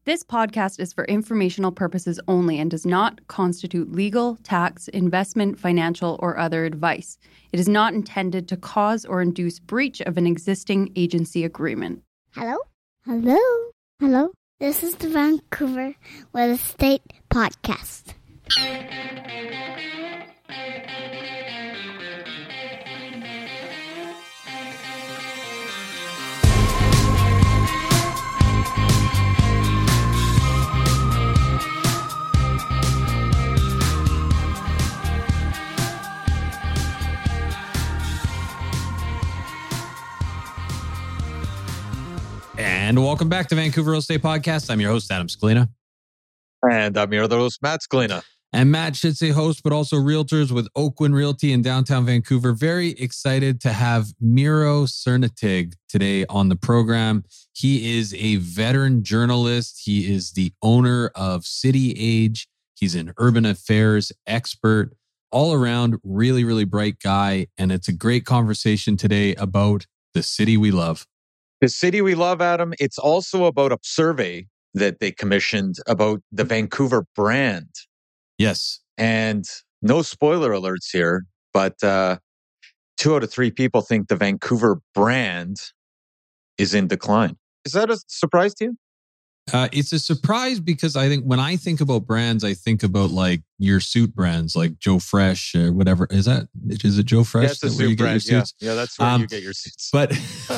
This podcast is for informational purposes only and does not constitute legal, tax, investment, financial, or other advice. It is not intended to cause or induce breach of an existing agency agreement. Hello? Hello? Hello? This is the Vancouver Real Estate Podcast. And welcome back to Vancouver Real Estate Podcast. I'm your host, Adam Scalina. And I'm your other host, Matt Scalina. And Matt should say host, but also realtors with Oakwyn Realty in downtown Vancouver. Very excited to have Miro Cernitig today on the program. He is a veteran journalist. He is the owner of City Age. He's an urban affairs expert, all around really, really bright guy. And it's a great conversation today about the city we love. The city we love, Adam. It's also about a survey that they commissioned about the Vancouver brand. Yes. And no spoiler alerts here, but 2 out of 3 people think the Vancouver brand is in decline. Is that a surprise to you? It's a surprise because I think when I think about brands, I think about like your suit brands, like Joe Fresh or whatever. Is it Joe Fresh? Yeah, it's a suit brand. Yeah, that's where you get your suits. But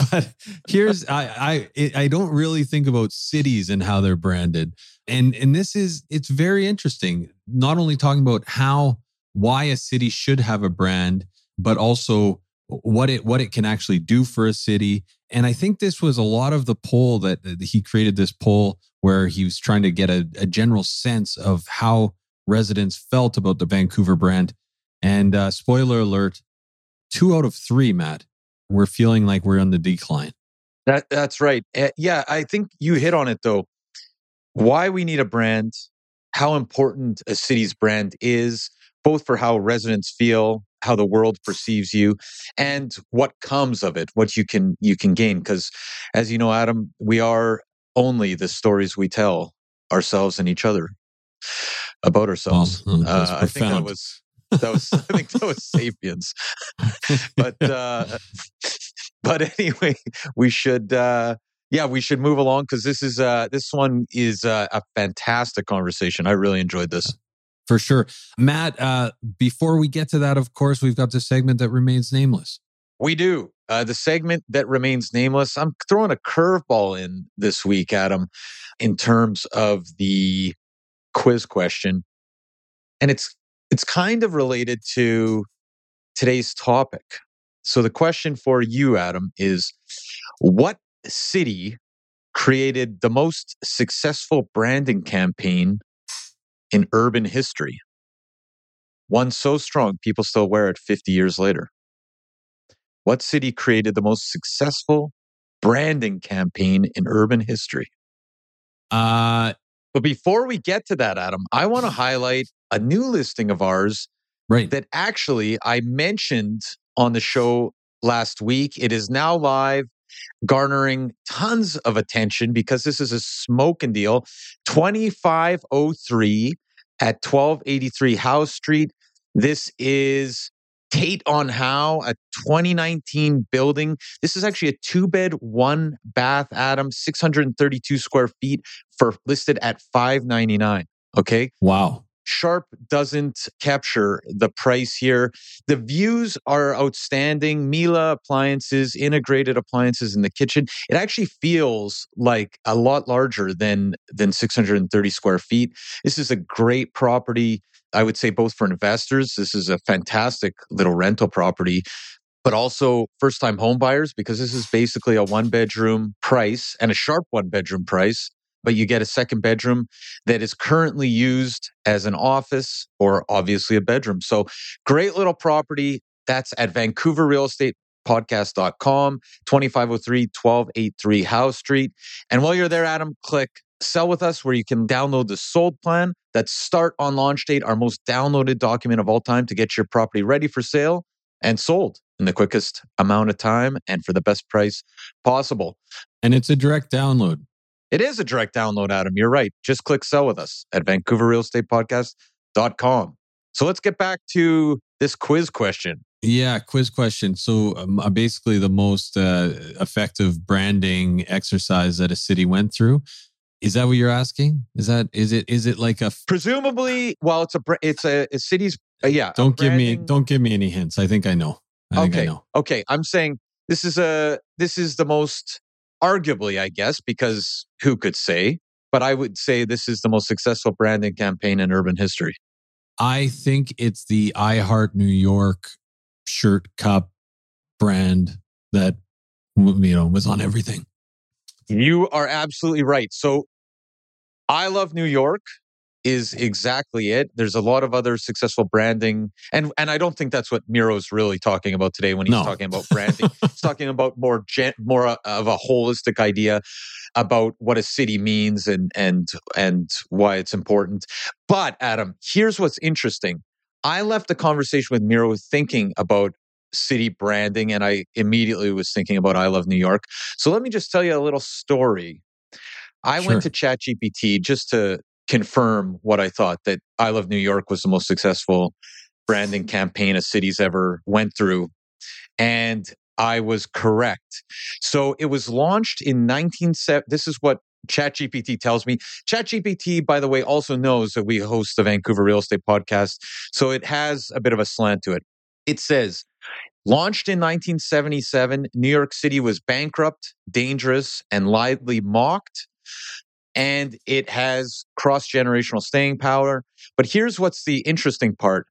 here's I don't really think about cities and how they're branded, and it's very interesting. Not only talking about why a city should have a brand, but also what it can actually do for a city. And I think this was a lot of the poll that he created, this poll where he was trying to get a general sense of how residents felt about the Vancouver brand. And spoiler alert, 2 out of 3, Matt, we're feeling like we're on the decline. That's right. Yeah, I think you hit on it though. Why we need a brand, how important a city's brand is, both for how residents feel, how the world perceives you, and what comes of it, what you can gain. Because as you know, Adam, we are only the stories we tell ourselves and each other about ourselves. I think that was I think that was Sapiens. But anyway, we should move along because this one is a fantastic conversation. I really enjoyed this. For sure. Matt, before we get to that, of course, we've got the segment that remains nameless. We do. The segment that remains nameless. I'm throwing a curveball in this week, Adam, in terms of the quiz question. And it's kind of related to today's topic. So the question for you, Adam, is what city created the most successful branding campaign in urban history? One so strong, people still wear it 50 years later. What city created the most successful branding campaign in urban history? But before we get to that, Adam, I want to highlight a new listing of ours that actually I mentioned on the show last week. It is now live, garnering tons of attention because this is a smoking deal. 2503 at 1283 Howe Street. This is Tate on Howe, a 2019 building. This is actually a 2-bed, 1-bath, Adam, 632 square feet, listed at $599. Okay. Wow. Sharp doesn't capture the price here. The views are outstanding. Miele appliances, integrated appliances in the kitchen. It actually feels like a lot larger than 630 square feet. This is a great property, I would say, both for investors. This is a fantastic little rental property, but also first-time home buyers, because this is basically a 1-bedroom price and a sharp 1-bedroom price. But you get a second bedroom that is currently used as an office or obviously a bedroom. So great little property. That's at VancouverRealEstatePodcast.com, 2503 1283 Howe Street. And while you're there, Adam, click Sell With Us, where you can download the sold plan. That's Start on Launch Date, our most downloaded document of all time to get your property ready for sale and sold in the quickest amount of time and for the best price possible. And it's a direct download. It is a direct download, Adam. You're right. Just click sell with us at VancouverRealEstatePodcast.com. So let's get back to this quiz question. Yeah, quiz question. So basically the most effective branding exercise that a city went through. Is that what you're asking? Is it like a presumably? Well, it's a city's yeah. Don't give me any hints. I think I know. I know. Okay. I'm saying this is the most arguably, I guess, because who could say? But I would say this is the most successful branding campaign in urban history. I think it's the I Heart New York shirt cup brand that was on everything. You are absolutely right. So I Love New York is exactly it. There's a lot of other successful branding. And I don't think that's what Miro's really talking about today when he's talking about branding. He's talking about more of a holistic idea about what a city means and why it's important. But Adam, here's what's interesting. I left the conversation with Miro thinking about city branding, and I immediately was thinking about I Love New York. So let me just tell you a little story. I went to ChatGPT just to confirm what I thought, that I Love New York was the most successful branding campaign a city's ever went through. And I was correct. So it was launched in 1970. This is what ChatGPT tells me. ChatGPT, by the way, also knows that we host the Vancouver Real Estate Podcast. So it has a bit of a slant to it. It says, launched in 1977, New York City was bankrupt, dangerous, and lightly mocked. And it has cross-generational staying power. But here's what's the interesting part.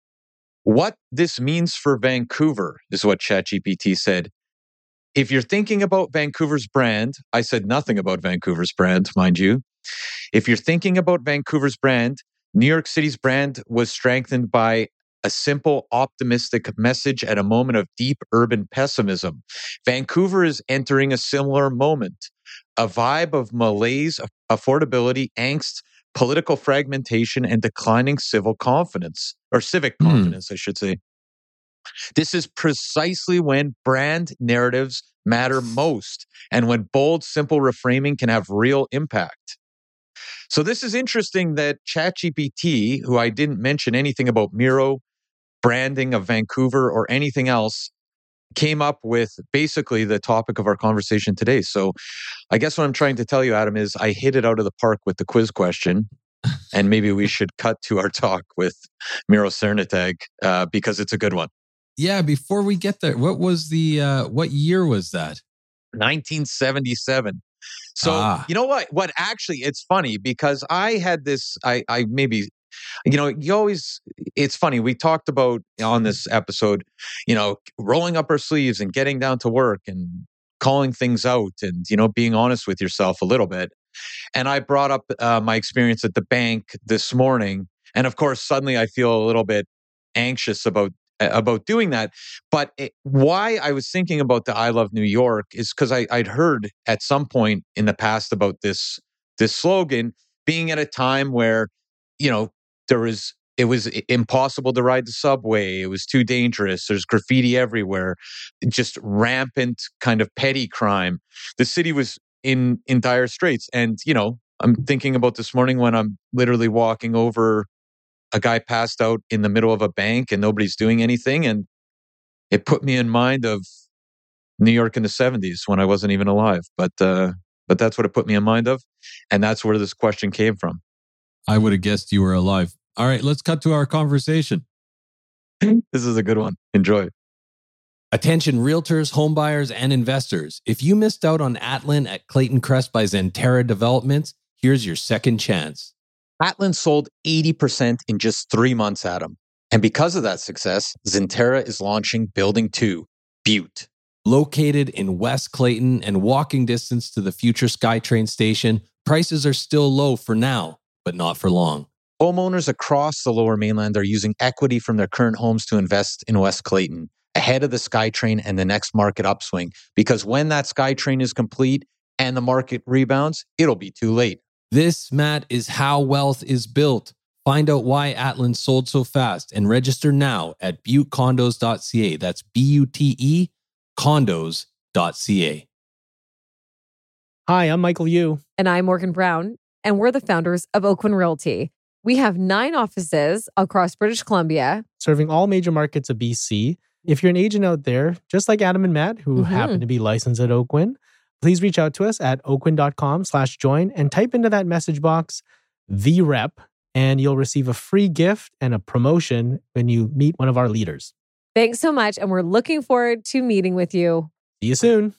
What this means for Vancouver is what ChatGPT said. If you're thinking about Vancouver's brand, I said nothing about Vancouver's brand, mind you. If you're thinking about Vancouver's brand, New York City's brand was strengthened by a simple, optimistic message at a moment of deep urban pessimism. Vancouver is entering a similar moment, a vibe of malaise, affordability, angst, political fragmentation, and declining civic confidence, I should say. This is precisely when brand narratives matter most and when bold, simple reframing can have real impact. So this is interesting that ChatGPT, who I didn't mention anything about Miro, branding of Vancouver, or anything else, came up with basically the topic of our conversation today. So I guess what I'm trying to tell you, Adam, is I hit it out of the park with the quiz question. And maybe we should cut to our talk with Miro Cernatag because it's a good one. Yeah, before we get there, what year was that? 1977. So you know what? What actually, it's funny because I had this, it's funny. We talked about on this episode, rolling up our sleeves and getting down to work and calling things out and, being honest with yourself a little bit. And I brought up my experience at the bank this morning. And of course, suddenly I feel a little bit anxious about doing that. But why I was thinking about the I Love New York is because I'd heard at some point in the past about this slogan being at a time where, it was impossible to ride the subway. It was too dangerous. There's graffiti everywhere, just rampant kind of petty crime. The city was in dire straits. And, I'm thinking about this morning when I'm literally walking over a guy passed out in the middle of a bank and nobody's doing anything. And it put me in mind of New York in the 70s when I wasn't even alive. But that's what it put me in mind of. And that's where this question came from. I would have guessed you were alive. All right, let's cut to our conversation. This is a good one. Enjoy. Attention realtors, homebuyers, and investors. If you missed out on Atlin at Clayton Crest by Zentera Developments, here's your second chance. Atlin sold 80% in just 3 months, Adam. And because of that success, Zentera is launching Building 2, Butte. Located in West Clayton and walking distance to the future SkyTrain station, prices are still low for now, but not for long. Homeowners across the Lower Mainland are using equity from their current homes to invest in West Clayton, ahead of the SkyTrain and the next market upswing. Because when that SkyTrain is complete and the market rebounds, it'll be too late. This, Matt, is how wealth is built. Find out why Atlin sold so fast and register now at buttecondos.ca. That's BUTE condos.ca. Hi, I'm Michael Yu. And I'm Morgan Brown, and we're the founders of Oakwyn Realty. We have 9 offices across British Columbia, Serving all major markets of BC. If you're an agent out there, just like Adam and Matt, who happen to be licensed at Oakwyn, please reach out to us at oakwyn.com/join and type into that message box, the rep, and you'll receive a free gift and a promotion when you meet one of our leaders. Thanks so much, and we're looking forward to meeting with you. See you soon.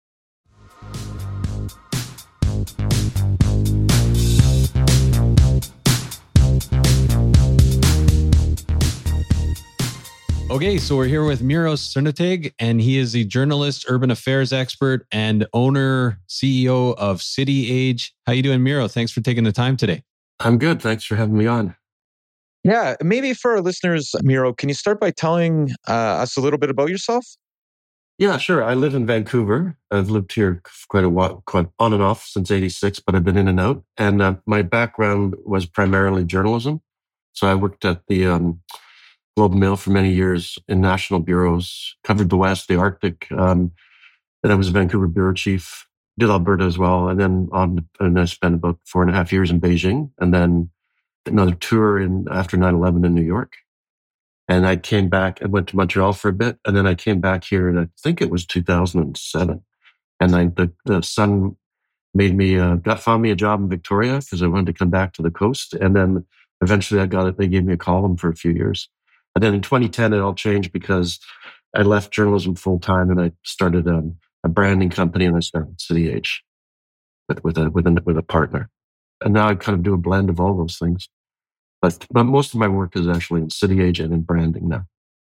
Okay, so we're here with Miro Crniteg, and he is a journalist, urban affairs expert, and owner, CEO of City Age. How you doing, Miro? Thanks for taking the time today. I'm good. Thanks for having me on. Yeah, maybe for our listeners, Miro, can you start by telling us a little bit about yourself? Yeah, sure. I live in Vancouver. I've lived here quite a while, quite on and off since '86, but I've been in and out. And my background was primarily journalism. So I worked at the Globe and Mail for many years in national bureaus, covered the West, the Arctic. Then I was a Vancouver bureau chief, did Alberta as well. And then I spent about 4.5 years in Beijing, and then another tour after 9/11 in New York. And I came back and went to Montreal for a bit. And then I came back here, and I think it was 2007. And the Sun made me, found me a job in Victoria because I wanted to come back to the coast. And then eventually I got it. They gave me a column for a few years. And then in 2010, it all changed because I left journalism full time and I started a branding company, and I started City Age with a partner. And now I kind of do a blend of all those things. But most of my work is actually in City Age and in branding now.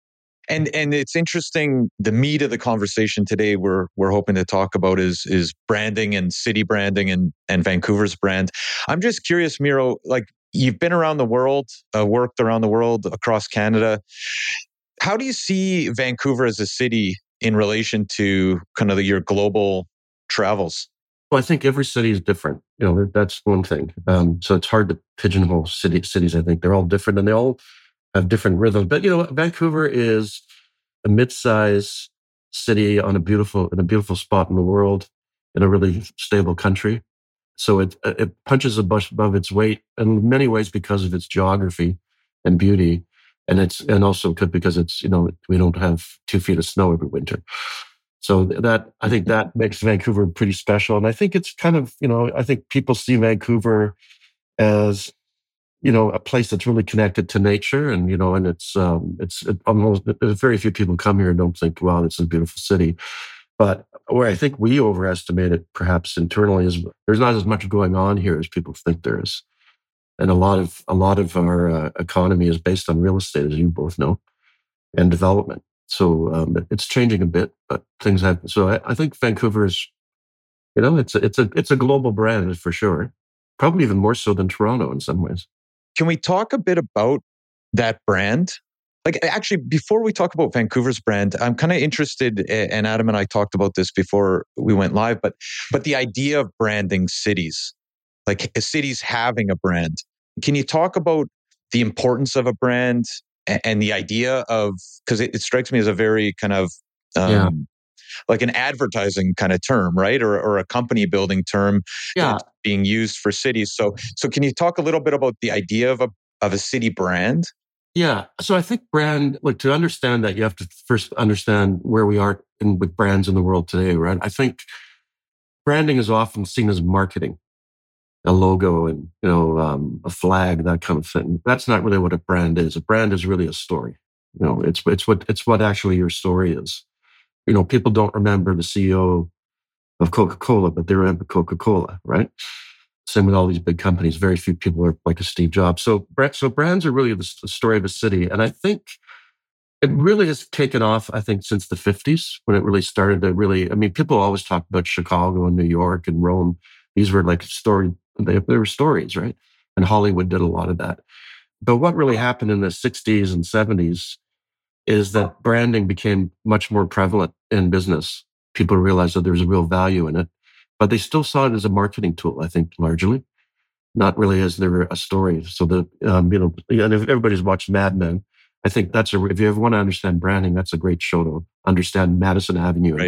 And it's interesting. The meat of the conversation today we're hoping to talk about is branding and city branding and Vancouver's brand. I'm just curious, Miro, like, you've been around the world, worked around the world across Canada. How do you see Vancouver as a city in relation to kind of your global travels? Well, I think every city is different. That's one thing. So it's hard to pigeonhole cities. I think they're all different and they all have different rhythms. But Vancouver is a mid-size city in a beautiful spot in the world, in a really stable country. So it punches above its weight in many ways because of its geography and beauty, and also because it's we don't have 2 feet of snow every winter. So I think that makes Vancouver pretty special, and I think it's kind of I think people see Vancouver as a place that's really connected to nature, and and it's almost very few people come here and don't think, wow, it's a beautiful city. But where I think we overestimate it, perhaps internally, is there's not as much going on here as people think there is, and a lot of our economy is based on real estate, as you both know, and development. So it's changing a bit, but things happen. So I think Vancouver is, it's a global brand for sure, probably even more so than Toronto in some ways. Can we talk a bit about that brand? Like, actually, before we talk about Vancouver's brand, I'm kind of interested, and Adam and I talked about this before we went live, but the idea of branding cities, like cities having a brand. Can you talk about the importance of a brand and the idea of, because it strikes me as a very kind of like an advertising kind of term, right? Or a company building term that's being used for cities. So can you talk a little bit about the idea of a city brand? Yeah. So I think brand, to understand that, you have to first understand where we are with brands in the world today, right? I think branding is often seen as marketing, a logo and, a flag, that kind of thing. That's not really what a brand is. A brand is really a story. It's what actually your story is. People don't remember the CEO of Coca-Cola, but they remember Coca-Cola, right? Same with all these big companies. Very few people are like a Steve Jobs. So brands are really the story of a city. And I think it really has taken off, since the 50s, when it really started to really, people always talk about Chicago and New York and Rome. These were like they were stories, right? And Hollywood did a lot of that. But what really happened in the 60s and 70s is that branding became much more prevalent in business. People realized that there's a real value in it. But they still saw it as a marketing tool, I think, largely, not really as there a story. So and if everybody's watched Mad Men, I think if you ever want to understand branding, that's a great show to understand Madison Avenue right.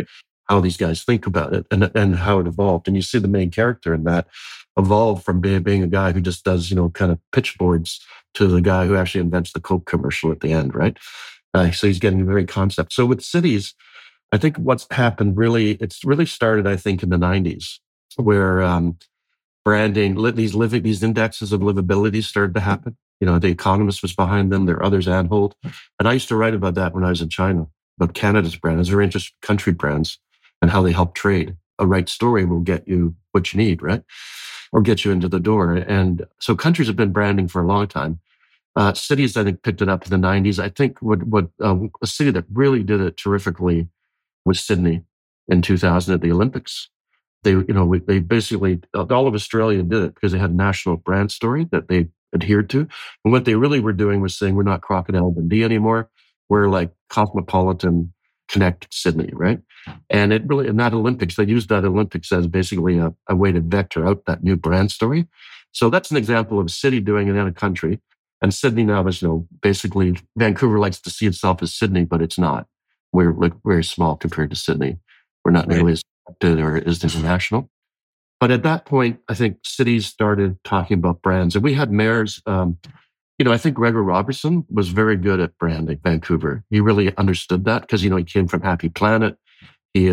how these guys think about it and how it evolved. And you see the main character in that evolve from being a guy who just does, kind of pitch boards to the guy who actually invents the Coke commercial at the end, right? So he's getting very concept. So with cities, I think what's happened it's really started, I think, in the 90s, where branding, these indexes of livability started to happen. The Economist was behind them. There are others, Anhold. And I used to write about that when I was in China, about Canada's brand. I was very interested in country brands and how they help trade. A right story will get you what you need, right? Or get you into the door. And so countries have been branding for a long time. Cities, I think, picked it up in the 90s. I think what a city that really did it terrifically was Sydney in 2000 at the Olympics. They basically, all of Australia did it because they had a national brand story that they adhered to. And what they really were doing was saying, we're not Crocodile Dundee anymore. We're like Cosmopolitan Connect Sydney, right? And it really, in that Olympics, they used that Olympics as basically a way to vector out that new brand story. So that's an example of a city doing it in a country. And Sydney now is, basically Vancouver likes to see itself as Sydney, but it's not. We're like very small compared to Sydney. We're not nearly as active or as international. But at that point, I think cities started talking about brands. And we had mayors, I think Gregor Robertson was very good at branding Vancouver. He really understood that because, he came from Happy Planet. He's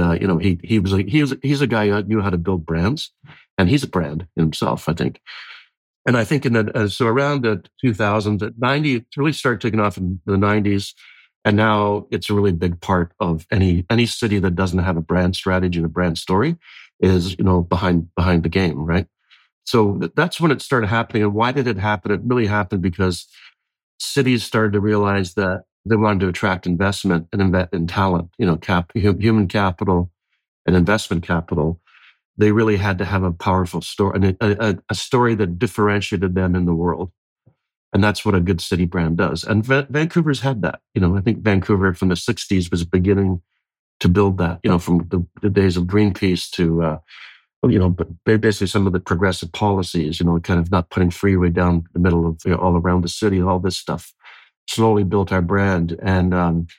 a guy who knew how to build brands, and he's a brand himself, I think. And I think so around the 2000s, 90, it really started taking off in the 90s. And now it's a really big part of any city that doesn't have a brand strategy and a brand story is, behind the game, right? So that's when it started happening. And why did it happen? It really happened because cities started to realize that they wanted to attract investment and invest in talent, human capital and investment capital. They really had to have a powerful story, and a story that differentiated them in the world. And that's what a good city brand does. And Vancouver's had that. I think Vancouver from the 60s was beginning to build that, from the days of Greenpeace to, basically some of the progressive policies, kind of not putting freeway down the middle of all around the city, all this stuff slowly built our brand. And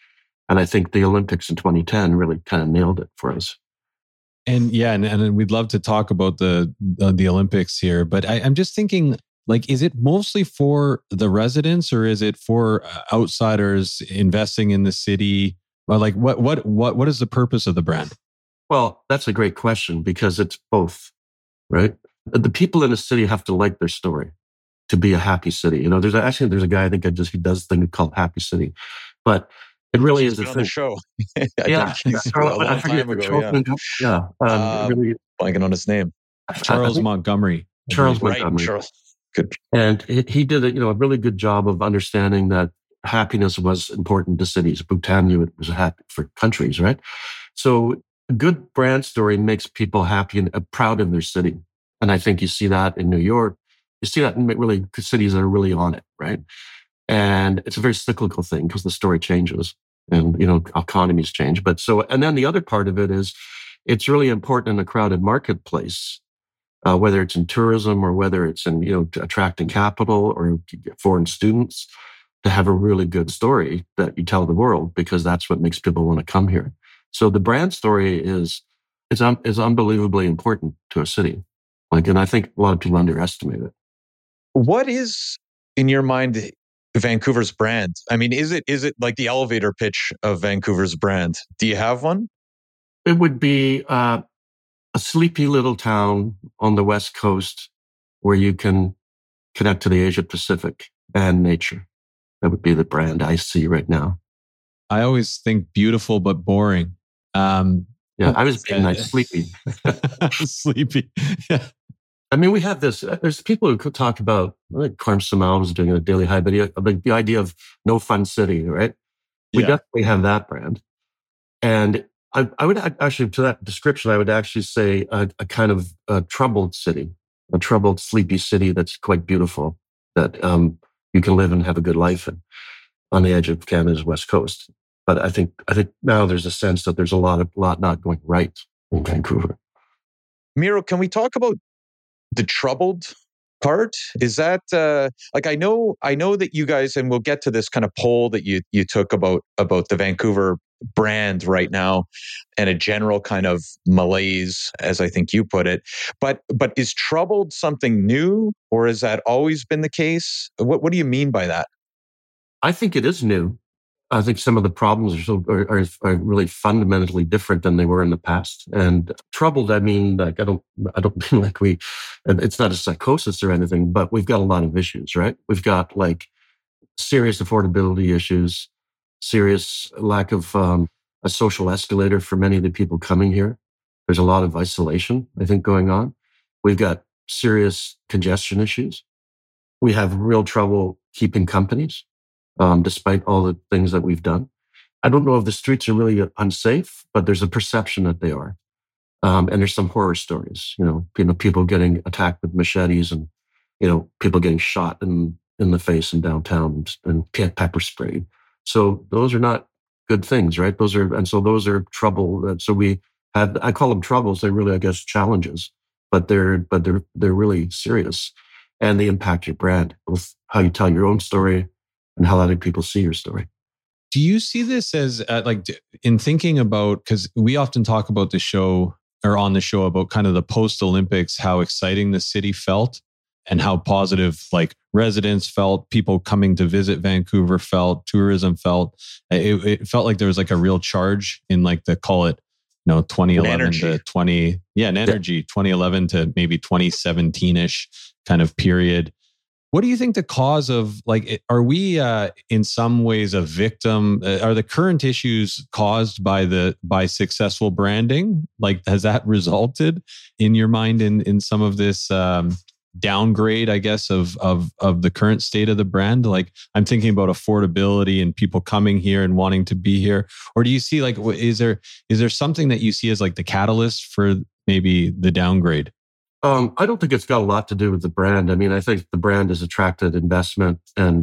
I think the Olympics in 2010 really kind of nailed it for us. And yeah, and we'd love to talk about the Olympics here, but I'm just thinking, is it mostly for the residents or is it for outsiders investing in the city? What is the purpose of the brand? Well, that's a great question because it's both, right? The people in the city have to like their story to be a happy city. There's a guy I think who does a thing called Happy City, but it really is on the show. Yeah, a long time ago. Yeah, really blanking on his name. Charles Montgomery. Charles Montgomery. Right, Charles. Good. And he did a really good job of understanding that happiness was important to cities. Bhutan knew it was happy for countries, right? So a good brand story makes people happy and proud of their city. And I think you see that in New York. You see that in really cities that are really on it, right? And it's a very cyclical thing because the story changes and, economies change. And then the other part of it is it's really important in a crowded marketplace. Whether it's in tourism or whether it's in, attracting capital or foreign students, to have a really good story that you tell the world because that's what makes people want to come here. So the brand story is unbelievably important to a city. And I think a lot of people underestimate it. What is, in your mind, Vancouver's brand? I mean, is it like the elevator pitch of Vancouver's brand? Do you have one? It would be a sleepy little town on the West Coast where you can connect to the Asia Pacific and nature. That would be the brand I see right now. I always think beautiful but boring. I was being nice, sleepy. Sleepy. Yeah. I mean, we have this. There's people who could talk about, like Carm Samal was doing a Daily High video, the idea of no fun city, right? We definitely have that brand. And I would actually, to that description, I would actually say a kind of a troubled city, a troubled, sleepy city that's quite beautiful, that you can live and have a good life in, on the edge of Canada's West Coast. But I think now there's a sense that there's a lot not going right in Vancouver. Miro, can we talk about the troubled part? Is that I know that you guys, and we'll get to this kind of poll that you took about the Vancouver brand right now and a general kind of malaise, as I think you put it. But is troubled something new, or has that always been the case? What do you mean by that? I think it is new. I think some of the problems are really fundamentally different than they were in the past. And troubled, I mean, like I don't mean like it's not a psychosis or anything, but we've got a lot of issues, right? We've got like serious affordability issues, serious lack of a social escalator for many of the people coming here. There's a lot of isolation, I think, going on. We've got serious congestion issues. We have real trouble keeping companies. Despite all the things that we've done. I don't know if the streets are really unsafe, but there's a perception that they are. And there's some horror stories, people getting attacked with machetes and, people getting shot in the face in downtown and pepper sprayed. So those are not good things, right? Those are trouble. So I call them troubles. They're really, I guess, challenges, but they're really serious, and they impact your brand, both how you tell your own story and how other people see your story. Do you see this as in thinking about, because we often talk about the show or on the show about kind of the post-Olympics, how exciting the city felt and how positive like residents felt, people coming to visit Vancouver felt, tourism felt. It felt like there was like a real charge in like the, call it, 2011 to 2011 to maybe 2017-ish kind of period. What do you think the cause of, like, are we in some ways a victim? Are the current issues caused by successful branding? Like, has that resulted in your mind in some of this downgrade, I guess, of the current state of the brand? Like, I'm thinking about affordability and people coming here and wanting to be here. Or do you see, like, is there something that you see as like the catalyst for maybe the downgrade? I don't think it's got a lot to do with the brand. I mean, I think the brand has attracted investment and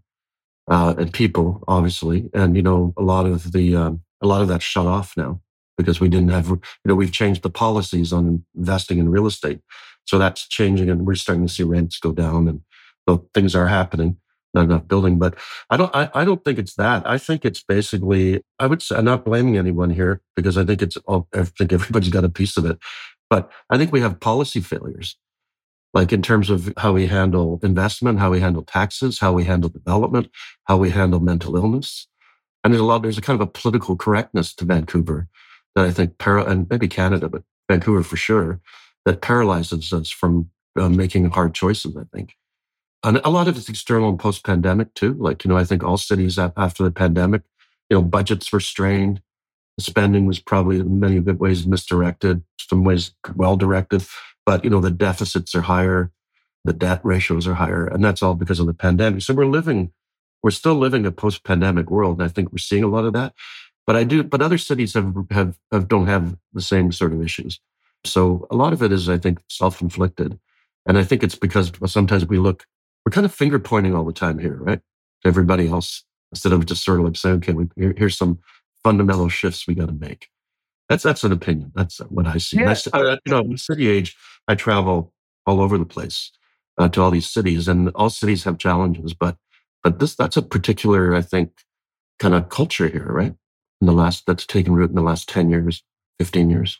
people, obviously, and a lot of that shut off now because we didn't have. We've changed the policies on investing in real estate, so that's changing, and we're starting to see rents go down, and so things are happening. Not enough building, but I don't think it's that. I think it's basically. I would say I'm not blaming anyone here because I think everybody's got a piece of it. But I think we have policy failures, like in terms of how we handle investment, how we handle taxes, how we handle development, how we handle mental illness. And there's a kind of a political correctness to Vancouver that I think, and maybe Canada, but Vancouver for sure, that paralyzes us from making hard choices, I think. And a lot of it's external and post-pandemic too. Like, I think all cities after the pandemic, budgets were strained. Spending was probably in many good ways misdirected, some ways well-directed. But, the deficits are higher, the debt ratios are higher, and that's all because of the pandemic. So we're still living a post-pandemic world, and I think we're seeing a lot of that. But other cities don't have the same sort of issues. So a lot of it is, I think, self-inflicted. And I think it's because sometimes we're kind of finger pointing all the time here, right? To everybody else, instead of just sort of like saying, okay, here's some fundamental shifts we got to make. That's an opinion. That's what I see. Yeah. In city age, I travel all over the place to all these cities, and all cities have challenges. But that's a particular, I think, kind of culture here, right? That's taken root in the last 10 years, 15 years.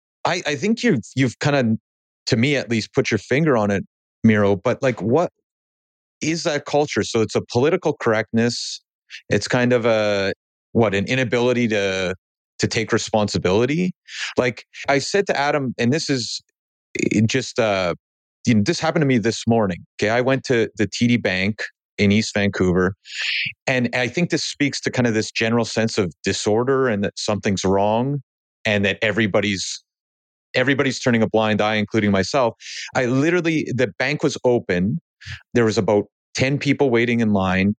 I think you've kind of, to me at least, put your finger on it, Miro. But like, what is that culture? So it's a political correctness. It's kind of an inability to take responsibility. Like I said to Adam, and this is just, this happened to me this morning. Okay. I went to the TD Bank in East Vancouver. And I think this speaks to kind of this general sense of disorder and that something's wrong and that everybody's turning a blind eye, including myself. The bank was open. There was about 10 people waiting in line.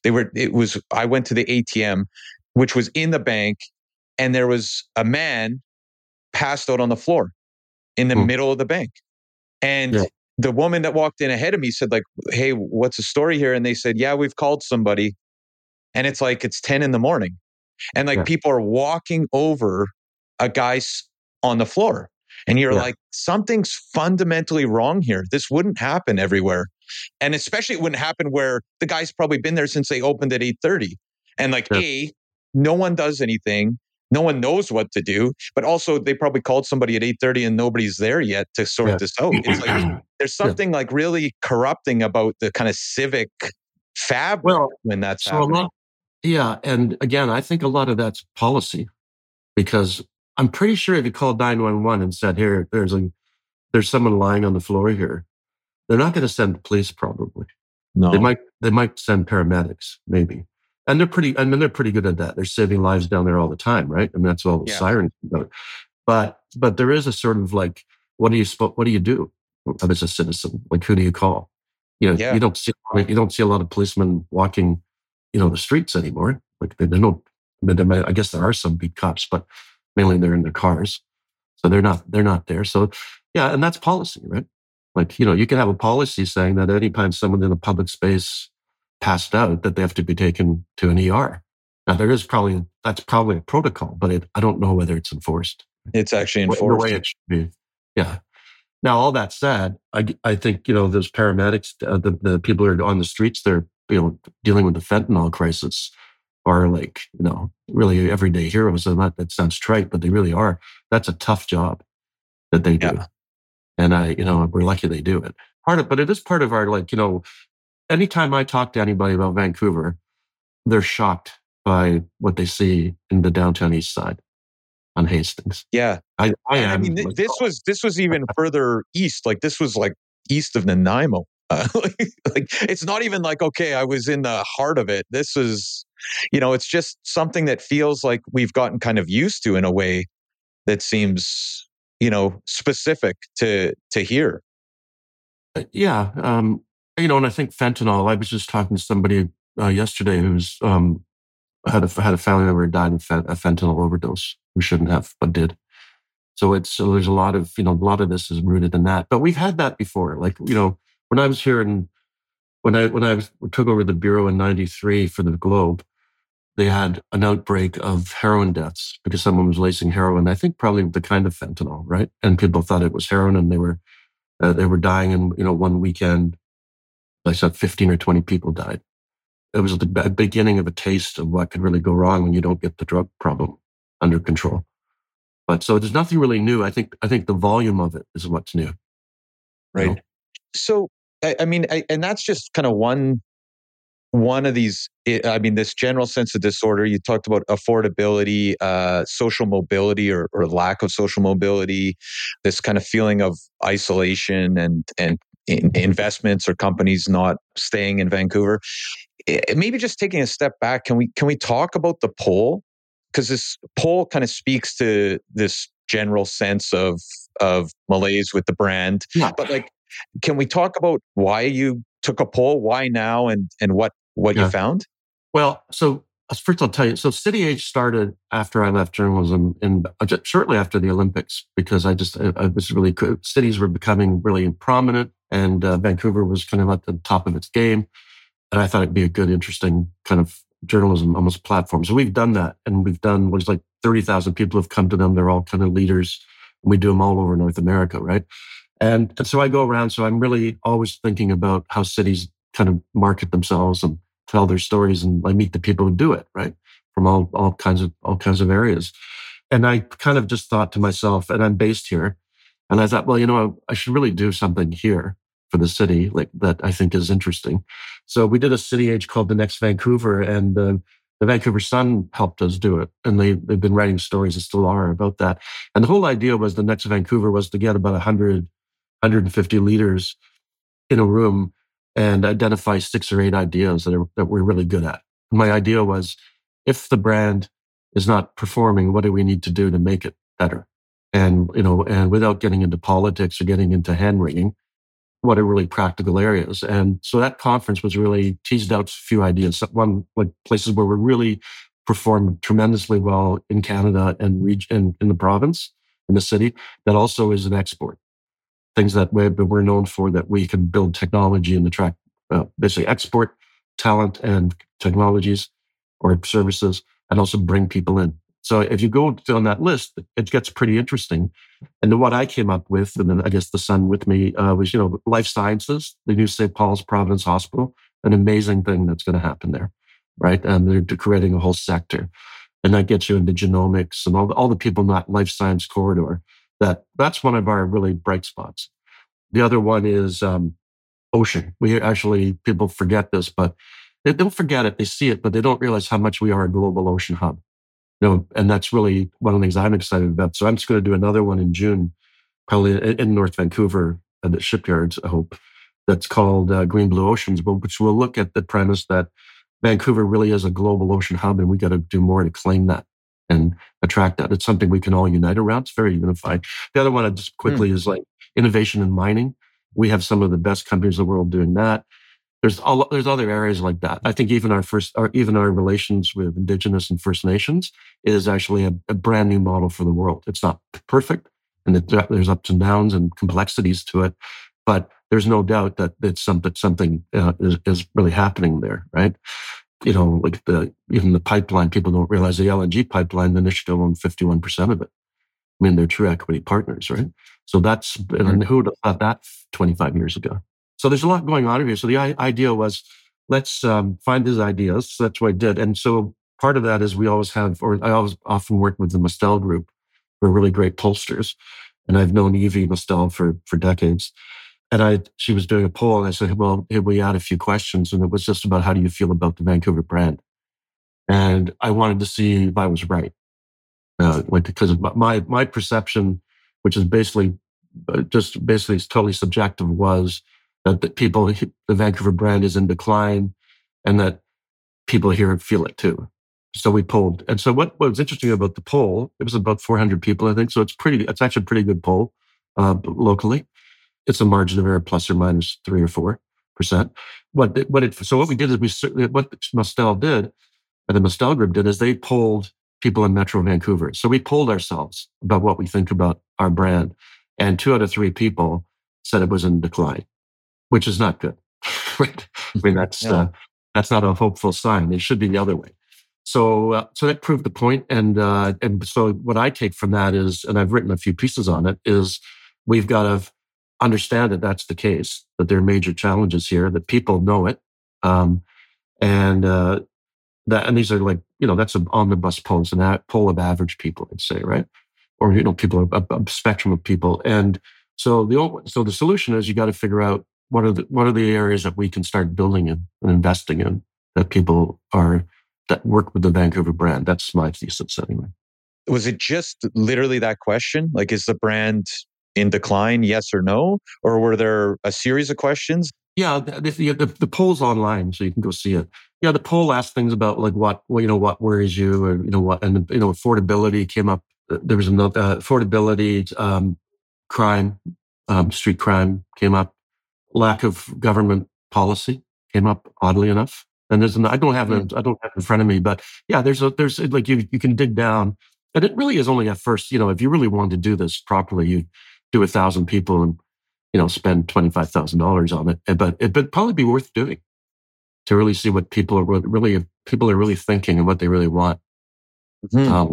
I went to the ATM, which was in the bank, and there was a man passed out on the floor in the middle of the bank. And the woman that walked in ahead of me said, like, hey, what's the story here? And they said, yeah, we've called somebody. And it's 10 in the morning. And people are walking over a guy on the floor. And you're like, something's fundamentally wrong here. This wouldn't happen everywhere. And especially it wouldn't happen where the guy's probably been there since they opened at 8:30. And no one does anything. No one knows what to do, but also they probably called somebody at 8:30 and nobody's there yet to sort this out. It's like there's something like really corrupting about the kind of civic fabric when that's happening. And again, I think a lot of that's policy, because I'm pretty sure if you called 911 and said, "Here, there's someone lying on the floor here," they're not going to send the police. Probably, No. They might send paramedics, maybe. And they're pretty good at that. They're saving lives down there all the time, right? I mean, that's all the sirens about. But there is a sort of like, what do you do as a citizen? Like, who do you call? You don't see a lot of policemen walking, the streets anymore. Like they don't. I guess there are some beat cops, but mainly they're in their cars, so they're not there. So yeah, and that's policy, right? Like, you can have a policy saying that anytime someone in a public space passed out, that they have to be taken to an ER. Now, that's probably a protocol, but I don't know whether it's enforced. It's actually enforced. The way it should be. Yeah. Now, all that said, I think, those paramedics, the people who are on the streets, they're, dealing with the fentanyl crisis, are like, really everyday heroes. And that sounds trite, but they really are. That's a tough job that they do. And we're lucky they do it. But it is part of our, like, anytime I talk to anybody about Vancouver, they're shocked by what they see in the downtown east side on Hastings. Yeah. I mean, this was even further east. Like, this was like east of Nanaimo. Like, it's not even like, okay, I was in the heart of it. This is, it's just something that feels like we've gotten kind of used to in a way that seems, specific to here. Yeah. And I think fentanyl, I was just talking to somebody yesterday who's had a family member who died of a fentanyl overdose, who shouldn't have, but did. So there's a lot of this is rooted in that. But we've had that before. Like, when I was here when I took over the Bureau in 93 for the Globe, they had an outbreak of heroin deaths because someone was lacing heroin. I think probably the kind of fentanyl, right? And people thought it was heroin, and they were dying. And one weekend, I said 15 or 20 people died. It was the beginning of a taste of what could really go wrong when you don't get the drug problem under control. But so there's nothing really new. I think the volume of it is what's new. Right. So, I mean, and that's just kind of one of these. I mean, this general sense of disorder. You talked about affordability, social mobility or lack of social mobility, this kind of feeling of isolation and investments or companies not staying in Vancouver. Maybe just taking a step back, can we talk about the poll? Because this poll kind of speaks to this general sense of malaise with the brand. Yeah. But like, can we talk about why you took a poll, why now, and what you found? Well, so first I'll tell you. So City Age started after I left journalism, and shortly after the Olympics, because I was really good. Cities were becoming really prominent, and Vancouver was kind of at the top of its game. And I thought it'd be a good, interesting kind of journalism, almost platform. So we've done that, and we've done what is like 30,000 people have come to them. They're all kind of leaders, and we do them all over North America, right? And so I go around. So I'm really always thinking about how cities kind of market themselves and tell their stories, and I meet the people who do it, right, from all kinds of areas. And I kind of just thought to myself, and I'm based here, and I thought, well, I should really do something here for the city, like that I think is interesting. So we did a City Age called The Next Vancouver, and the Vancouver Sun helped us do it. And they've been writing stories and still are about that. And the whole idea was The Next Vancouver was to get about 150 leaders in a room and identify 6 or 8 ideas that we're really good at. And my idea was, if the brand is not performing, what do we need to do to make it better? And, and without getting into politics or getting into hand-wringing, what are really practical areas? And so that conference was really teased out a few ideas. One, like places where we really performed tremendously well in Canada and in the province, in the city, that also is an export. Things that we're known for, that we can build technology and attract, basically export talent and technologies or services, and also bring people in. So if you go on that list, it gets pretty interesting. And then what I came up with, and then I guess the Sun with me, was, life sciences, the new St. Paul's Providence Hospital, an amazing thing that's going to happen there, right? And they're creating a whole sector. And that gets you into genomics and all the people in that life science corridor. That's one of our really bright spots. The other one is ocean. People forget this, but they don't forget it. They see it, but they don't realize how much we are a global ocean hub. And that's really one of the things I'm excited about. So I'm just going to do another one in June, probably in North Vancouver at the shipyards, I hope. That's called Green Blue Oceans, which will look at the premise that Vancouver really is a global ocean hub, and we got to do more to claim that and attract that. It's something we can all unite around. It's very unified. The other one, just quickly, is like innovation in mining. We have some of the best companies in the world doing that. There's other areas like that. I think even our relations with Indigenous and First Nations is actually a brand new model for the world. It's not perfect, and there's ups and downs and complexities to it, but there's no doubt that it's something is really happening there, right? Like even the pipeline, people don't realize the LNG pipeline, the Initiative owned 51% of it. I mean, they're true equity partners, right? So and who would have thought that 25 years ago? So there's a lot going on here. So the idea was, let's find these ideas. So that's what I did. And so part of that is I always often work with the Mastel Group, who are really great pollsters. And I've known Evie Mastel for decades. And she was doing a poll, and I said, well, here we add a few questions. And it was just about, how do you feel about the Vancouver brand? And I wanted to see if I was right. Because my perception, which is basically it's totally subjective, was that the Vancouver brand is in decline, and that people here feel it too. So we polled. And so what was interesting about the poll, it was about 400 people, I think. So it's actually a pretty good poll locally. It's a margin of error plus or minus 3 or 4%. So what we did is what Mastel did, and the Mastel Group did, is they polled people in Metro Vancouver. So we polled ourselves about what we think about our brand, and 2 out of 3 people said it was in decline, which is not good. Right? I mean, that's not a hopeful sign. It should be the other way. So that proved the point. And so what I take from that is, and I've written a few pieces on it, is we've got to understand that that's the case, that there are major challenges here, that people know it. And these are like, that's an omnibus poll. It's a poll of average people, I'd say, right? Or, people, a spectrum of people. And so the solution is, you got to figure out what are the areas that we can start building in and investing in, that work with the Vancouver brand. That's my thesis anyway. Was it just literally that question? Like, is the brand in decline, yes or no? Or were there a series of questions? Yeah, the poll's online, so you can go see it. Yeah, the poll asked things about like what worries you, or affordability came up. There was another affordability, crime, street crime came up. Lack of government policy came up, oddly enough. And I don't have it in front of me, but yeah, there's like you can dig down, and it really is only at first. If you really wanted to do this properly, you do 1,000 people and spend $25,000 on it. But it'd probably be worth doing to really see what people are really thinking and what they really want. Mm-hmm.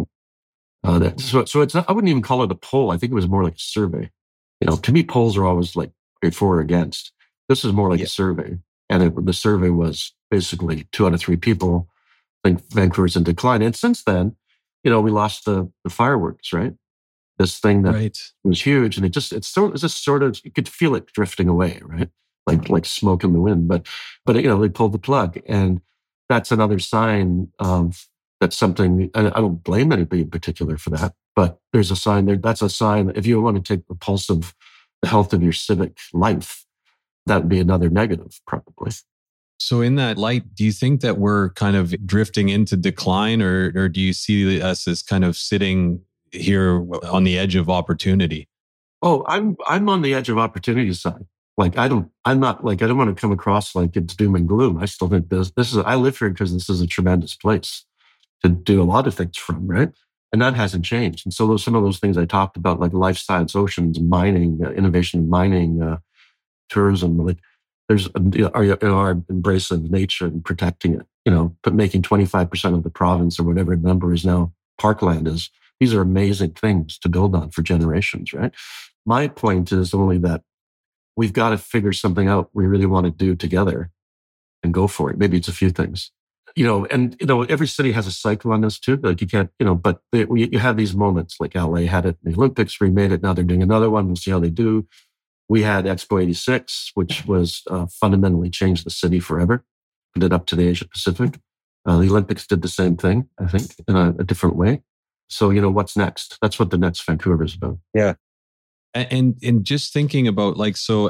So it's not, I wouldn't even call it a poll. I think it was more like a survey. To me, polls are always like for or against. This is more like a survey, and the survey was basically 2 out of 3 people think Vancouver's in decline. And since then, we lost the fireworks, right? This thing that was huge, and it's just sort of you could feel it drifting away, right? Like smoke in the wind. But they pulled the plug, and that's another sign of that's something. I don't blame anybody in particular for that, but there's a sign there. That's a sign. If you want to take the pulse of the health of your civic life, that would be another negative, probably. So in that light, do you think that we're kind of drifting into decline, or do you see us as kind of sitting here on the edge of opportunity? Oh, I'm on the edge of opportunity side. Like I don't want to come across like it's doom and gloom. I still think I live here because this is a tremendous place to do a lot of things from, right? And that hasn't changed. And so some of those things I talked about, like life science, oceans, mining, innovation in mining, tourism, like there's our embrace of nature and protecting it, but making 25% of the province or whatever number is now parkland is. These are amazing things to build on for generations, right? My point is only that we've got to figure something out we really want to do together and go for it. Maybe it's a few things. every city has a cycle on this too. Like you can't, but you have these moments like LA had it in the Olympics, remade it. Now they're doing another one. We'll see how they do. We had Expo 86, which was fundamentally changed the city forever, put it up to the Asia Pacific. The Olympics did the same thing, I think, in a different way. So, what's next? That's what the next Vancouver is about. Yeah. And just thinking about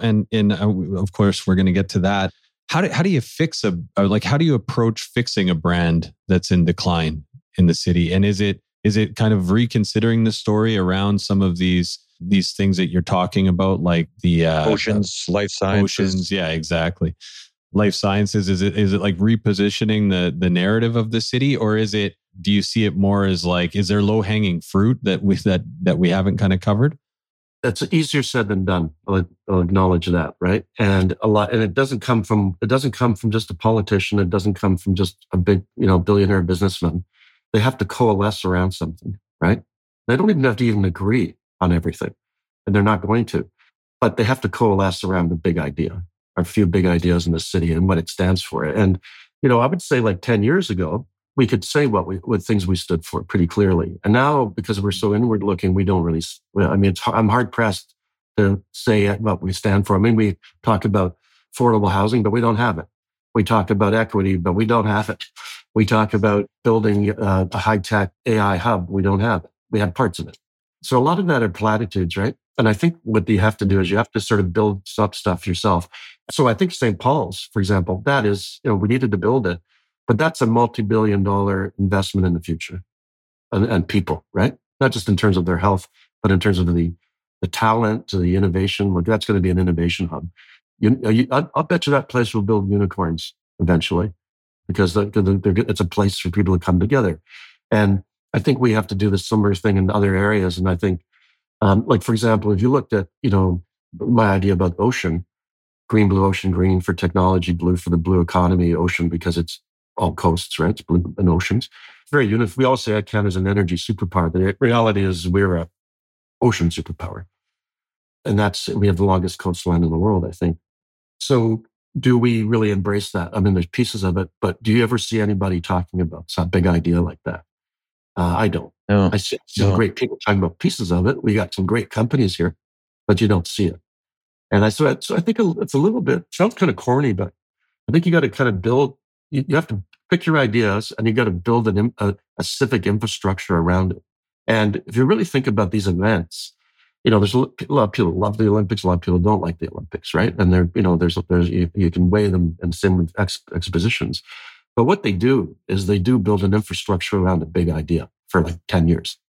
of course, we're going to get to that. How do you fix how do you approach fixing a brand that's in decline in the city? And is it kind of reconsidering the story around some of these things that you're talking about, like the Oceans, life sciences? Oceans, yeah, exactly. Life sciences. Is it like repositioning the narrative of the city, or do you see it more as like, is there low hanging fruit that we haven't kind of covered? That's easier said than done. I'll acknowledge that, right? And it doesn't come from just a politician. It doesn't come from just a big, billionaire businessman. They have to coalesce around something, right? They don't even have to agree on everything, and they're not going to. But they have to coalesce around a big idea, or a few big ideas in the city and what it stands for. And I would say like 10 years ago, we could say what things we stood for pretty clearly. And now, because we're so inward looking, we don't really, I'm hard pressed to say what we stand for. I mean, we talk about affordable housing, but we don't have it. We talk about equity, but we don't have it. We talk about building a high-tech AI hub. We don't have it. We have parts of it. So a lot of that are platitudes, right? And I think what you have to do is you have to sort of build up stuff yourself. So I think St. Paul's, for example, that is, we needed to build it. But that's a multi-billion-dollar investment in the future and people, right? Not just in terms of their health, but in terms of the talent, the innovation. Like that's going to be an innovation hub. I'll bet you that place will build unicorns eventually, because it's a place for people to come together. And I think we have to do the similar thing in other areas. And I think, like for example, if you looked at my idea about ocean, green, blue ocean, green for technology, blue for the blue economy, ocean because it's all coasts, right? It's blue and oceans. Very unique. We all say Canada's an energy superpower. The reality is we're an ocean superpower. And we have the longest coastline in the world, I think. So do we really embrace that? I mean, there's pieces of it, but do you ever see anybody talking about some big idea like that? I don't. No. I see some great people talking about pieces of it. We got some great companies here, but you don't see it. And so I think it's a little bit, sounds kind of corny, but I think you got to kind of build, you have to pick your ideas and you got to build a civic infrastructure around it. And if you really think about these events, there's a lot of people love the Olympics, a lot of people don't like the Olympics, right? And you can weigh them in the same with expositions. But what they do is they do build an infrastructure around a big idea for like 10 years.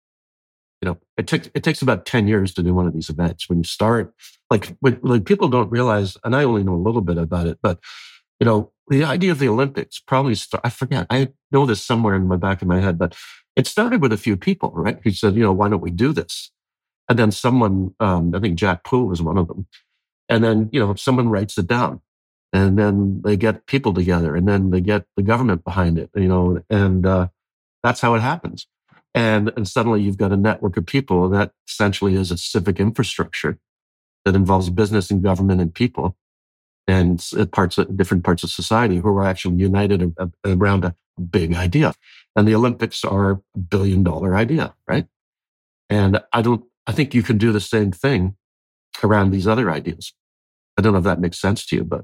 It takes about 10 years to do one of these events. When you start, like people don't realize, and I only know a little bit about it, but the idea of the Olympics probably I forget. I know this somewhere in the back of my head, but it started with a few people, right? Who said, why don't we do this? And then someone, I think Jack Poole was one of them. And then, someone writes it down. And then they get people together, and then they get the government behind it, and that's how it happens. And suddenly you've got a network of people, and that essentially is a civic infrastructure that involves business and government and people and different parts of society who are actually united around a big idea. And the Olympics are a $1 billion idea, right? And I think you can do the same thing around these other ideas. I don't know if that makes sense to you, but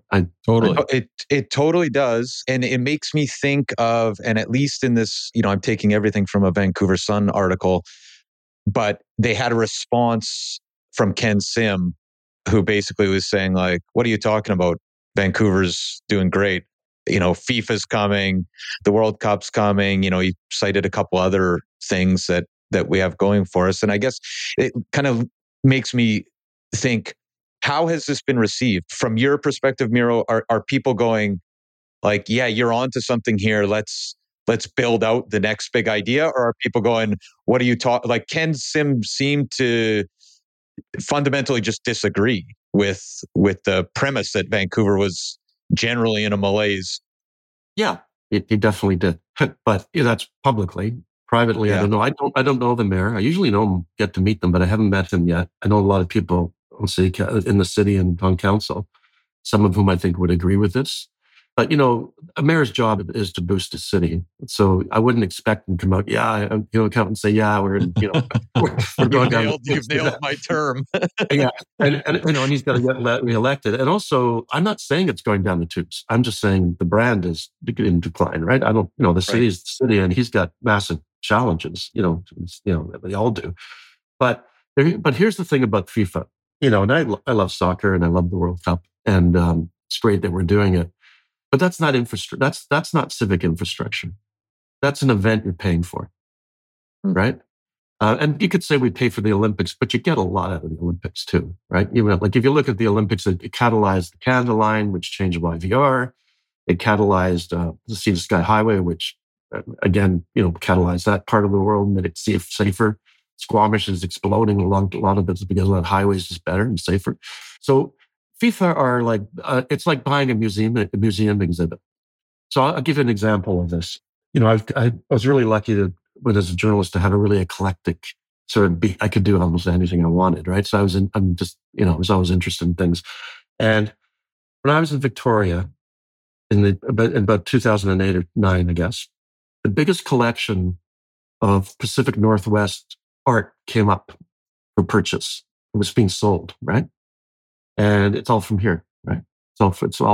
it totally does. And it makes me think of, and at least in this, I'm taking everything from a Vancouver Sun article, but they had a response from Ken Sim, who basically was saying like, what are you talking about? Vancouver's doing great. FIFA's coming, the World Cup's coming. He cited a couple other things that we have going for us. And I guess it kind of makes me think, how has this been received? From your perspective, Miro, are people going like, yeah, you're onto something here. Let's build out the next big idea? Or are people going, what are you talking? Like Ken Sim seemed to fundamentally just disagree with the premise that Vancouver was generally in a malaise. Yeah, he definitely did. But that's publicly. Privately, yeah. I don't know. I don't know the mayor. I usually get to meet them, but I haven't met him yet. I know a lot of people in the city and on council, some of whom I think would agree with this. But, a mayor's job is to boost a city. So I wouldn't expect him to come out, come and say, we're we're going down. You've nailed my term. Yeah. And he's got to get reelected. And also, I'm not saying it's going down the tubes. I'm just saying the brand is in decline, right? The city is the city, and he's got massive challenges, they all do. But here's the thing about FIFA, and I love soccer and I love the World Cup, and it's great that we're doing it. But that's not infrastructure. That's not civic infrastructure. That's an event you're paying for, right? And you could say we pay for the Olympics, but you get a lot out of the Olympics too, right? Like if you look at the Olympics, it catalyzed the Canada Line, which changed YVR. It catalyzed the Sea to Sky Highway, which again, catalyzed that part of the world, made it safer. Squamish is exploding. A lot of it's because that highway is just better and safer. So FIFA are like, it's like buying a museum exhibit. So I'll give you an example of this. I was really lucky as a journalist to have a really eclectic sort of I could do almost anything I wanted, right? So I was always interested in things. And when I was in Victoria in about 2008 or 9, I guess, the biggest collection of Pacific Northwest art came up for purchase. It was being sold, right? And it's all from here, right? I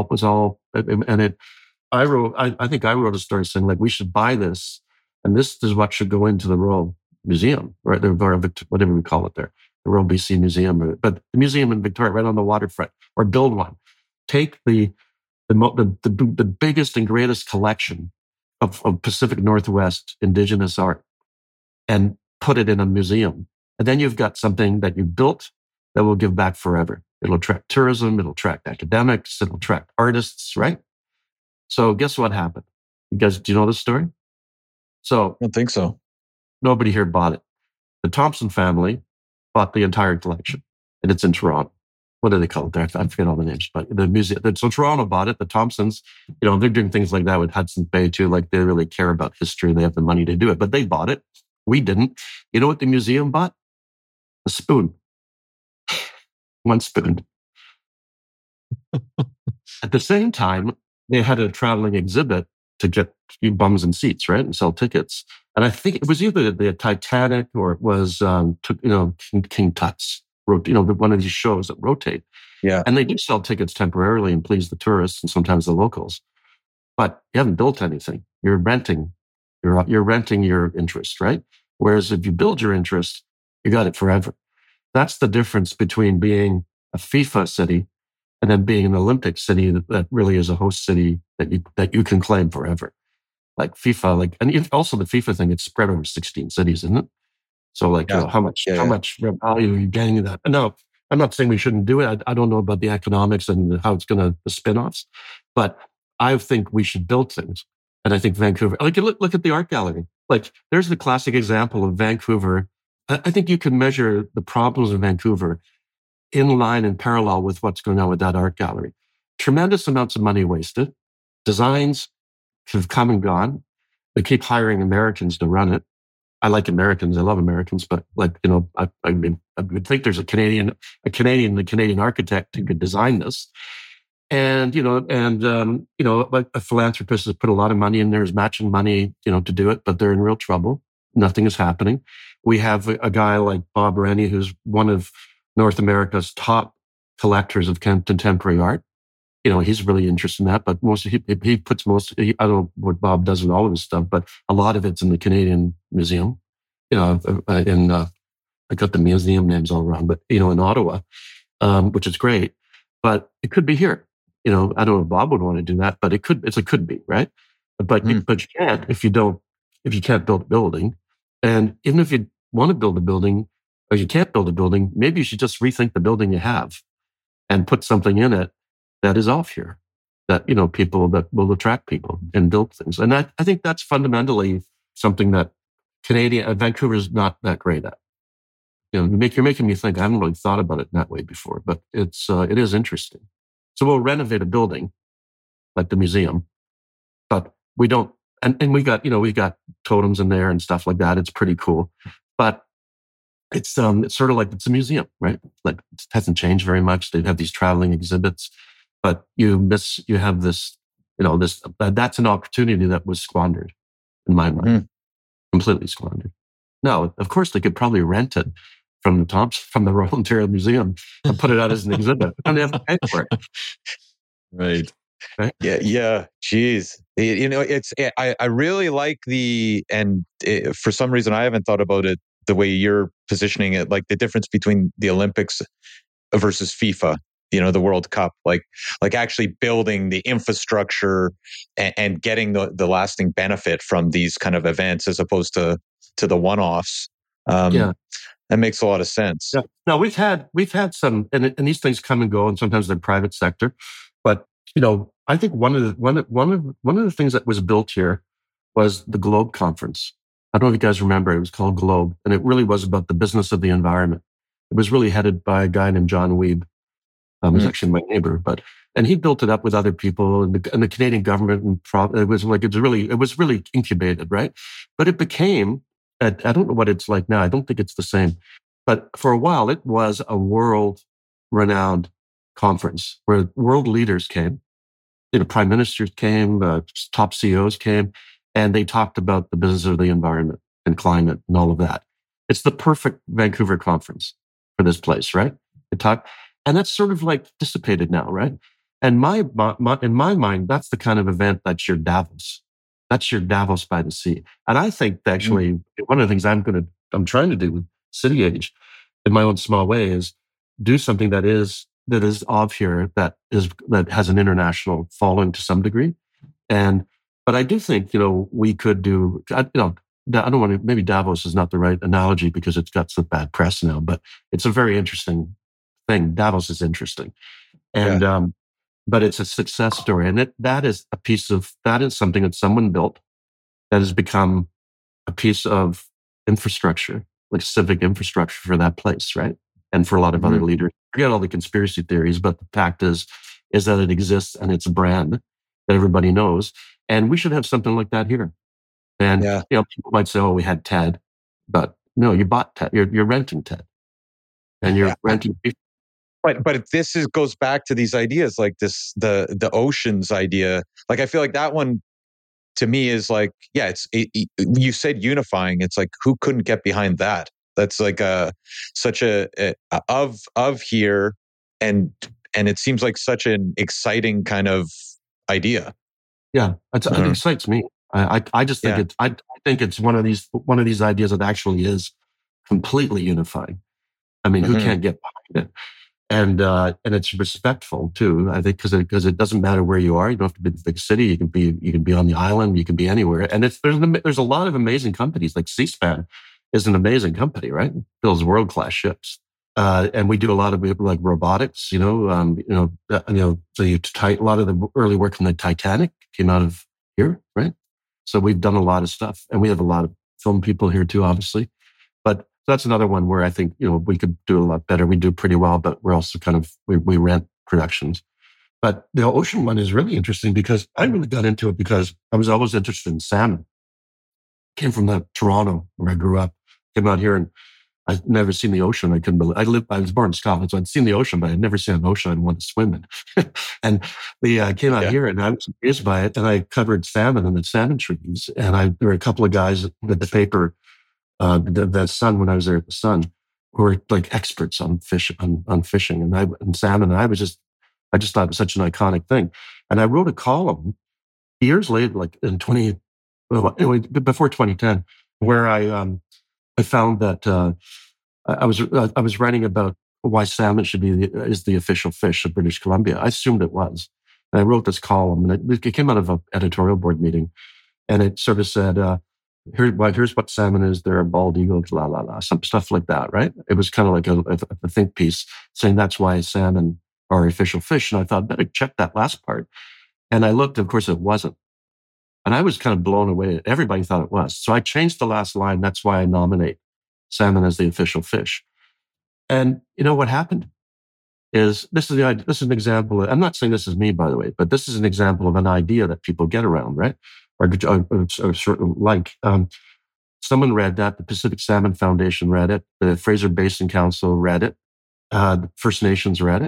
think I wrote a story saying like, we should buy this, and this is what should go into the Royal Museum, right? Whatever we call it there, the Royal BC Museum, but the museum in Victoria, right on the waterfront, or build one. Take the biggest and greatest collection of Pacific Northwest Indigenous art and put it in a museum. And then you've got something that you built that will give back forever. It'll attract tourism, it'll attract academics, it'll attract artists, right? So guess what happened? You guys, do you know this story? So I don't think so. Nobody here bought it. The Thompson family bought the entire collection, and it's in Toronto. What do they call it there? I forget all the names, but the museum. So Toronto bought it. The Thompsons, they're doing things like that with Hudson's Bay too. Like they really care about history. They have the money to do it, but they bought it. We didn't. You know what the museum bought? A spoon. One spoon. At the same time, they had a traveling exhibit to get bums and seats, right? And sell tickets. And I think it was either the Titanic or it was, King Tut's, one of these shows that rotate. Yeah. And they do sell tickets temporarily and please the tourists and sometimes the locals. But you haven't built anything. You're renting. You're renting your interest, right? Whereas if you build your interest, you got it forever. That's the difference between being a FIFA city and then being an Olympic city that really is a host city that you can claim forever. Like FIFA, and also the FIFA thing, it's spread over 16 cities, isn't it? So how much value are you getting in that? No, I'm not saying we shouldn't do it. I don't know about the economics and how it's going to, the spin-offs, but I think we should build things. And I think Vancouver, look at the art gallery. There's the classic example of Vancouver. I think you can measure the problems of Vancouver in line and parallel with what's going on with that art gallery. Tremendous amounts of money wasted. Designs have come and gone. They keep hiring Americans to run it. I like Americans. I love Americans, but I would think there's a Canadian architect who could design this. And, a philanthropist has put a lot of money in there, is matching money, to do it, but they're in real trouble. Nothing is happening. We have a guy like Bob Rennie, who's one of North America's top collectors of contemporary art. He's really interested in that, but he puts I don't know what Bob does with all of his stuff, but a lot of it's in the Canadian Museum. I got the museum names all wrong, but, in Ottawa, which is great, but it could be here. I don't know if Bob would want to do that, but it could be, right? But you can't if you can't build a building. And even if you want to build a building or you can't build a building, maybe you should just rethink the building you have and put something in it that is off here, that, people that will attract people and build things. And I think that's fundamentally something that Vancouver is not that great at. You're making me think. I haven't really thought about it in that way before, but it is interesting. So we'll renovate a building like the museum, but we don't, and we got totems in there and stuff like that. It's pretty cool, but it's sort of like it's a museum, right? Like it hasn't changed very much. They have these traveling exhibits, but you have this that's an opportunity that was squandered in my mind, completely squandered. Now, of course, they could probably rent it from the Royal Ontario Museum and put it out as an exhibit, and they have to pay for it. Right. Yeah. Geez. I really like for some reason, I haven't thought about it the way you're positioning it, like the difference between the Olympics versus FIFA, the World Cup, like actually building the infrastructure and getting the lasting benefit from these kind of events as opposed to the one-offs. That makes a lot of sense. Yeah. Now we've had some, and these things come and go, and sometimes they're private sector. But I think one of the things that was built here was the Globe Conference. I don't know if you guys remember. It was called Globe, and it really was about the business of the environment. It was really headed by a guy named John Weeb. He was actually my neighbor, and he built it up with other people and the Canadian government, and it was really incubated, right? But it became, I don't know what it's like now. I don't think it's the same. But for a while, it was a world-renowned conference where world leaders came, prime ministers came, top CEOs came, and they talked about the business of the environment and climate and all of that. It's the perfect Vancouver conference for this place, right? And that's sort of like dissipated now, right? And in my mind, that's the kind of event that's your Davos. That's your Davos by the sea. And I think that actually one of the things I'm trying to do with City Age in my own small way is do something that is of here, that has an international following to some degree. But I do think, we could do, I don't want to, maybe Davos is not the right analogy because it's got some bad press now, but it's a very interesting thing. Davos is interesting. And, but it's a success story. And that is something that someone built that has become a piece of infrastructure, like civic infrastructure for that place, right? And for a lot of other leaders. Forget all the conspiracy theories, but the fact is that it exists and it's a brand that everybody knows. And we should have something like that here. And people might say, "Oh, we had TED," but no, you bought TED. You're renting TED, and you're renting. But goes back to these ideas like this, the oceans idea. Like I feel like that one to me is like, you said unifying. It's like, who couldn't get behind that? That's like such a of here, and it seems like such an exciting kind of idea. Yeah, it excites me. I just think I think it's one of these ideas that actually is completely unifying. I mean, who can't get behind it? And it's respectful too. I think because it doesn't matter where you are. You don't have to be in the big city. You can be on the island. You can be anywhere. And there's a lot of amazing companies. Like Seaspan is an amazing company, right? It builds world-class ships. And we do a lot of like robotics. A lot of the early work from the Titanic came out of here, right? So we've done a lot of stuff, and we have a lot of film people here too, obviously. But that's another one where I think, we could do a lot better. We do pretty well, but we're also we rent productions. But the ocean one is really interesting because I really got into it because I was always interested in salmon. Came from Toronto where I grew up, came out here and I'd never seen the ocean. I couldn't believe I was born in Scotland, so I'd seen the ocean, but I'd never seen an ocean I'd want to swim in. And I came out here and I was amazed by it. And I covered salmon and the salmon treaties. And there were a couple of guys at the paper, the Sun, when I was there at the Sun, who were like experts on fish, on fishing and salmon. And I just thought it was such an iconic thing. And I wrote a column years later, like in before 2010, where I found that I was writing about why salmon is the official fish of British Columbia. I assumed it was. And I wrote this column, and it came out of an editorial board meeting. And it sort of said, here's what salmon is. They're a bald eagle, la, la, la, some stuff like that, right? It was kind of like a think piece saying that's why salmon are official fish. And I thought, better check that last part. And I looked, of course, it wasn't. And I was kind of blown away. Everybody thought it was. So I changed the last line. That's why I nominate salmon as the official fish. And you know what happened is this is an example. I'm not saying this is me, by the way, but this is an example of an idea that people get around, right? Or sort of like someone read that. The Pacific Salmon Foundation read it. The Fraser Basin Council read it. The First Nations read it.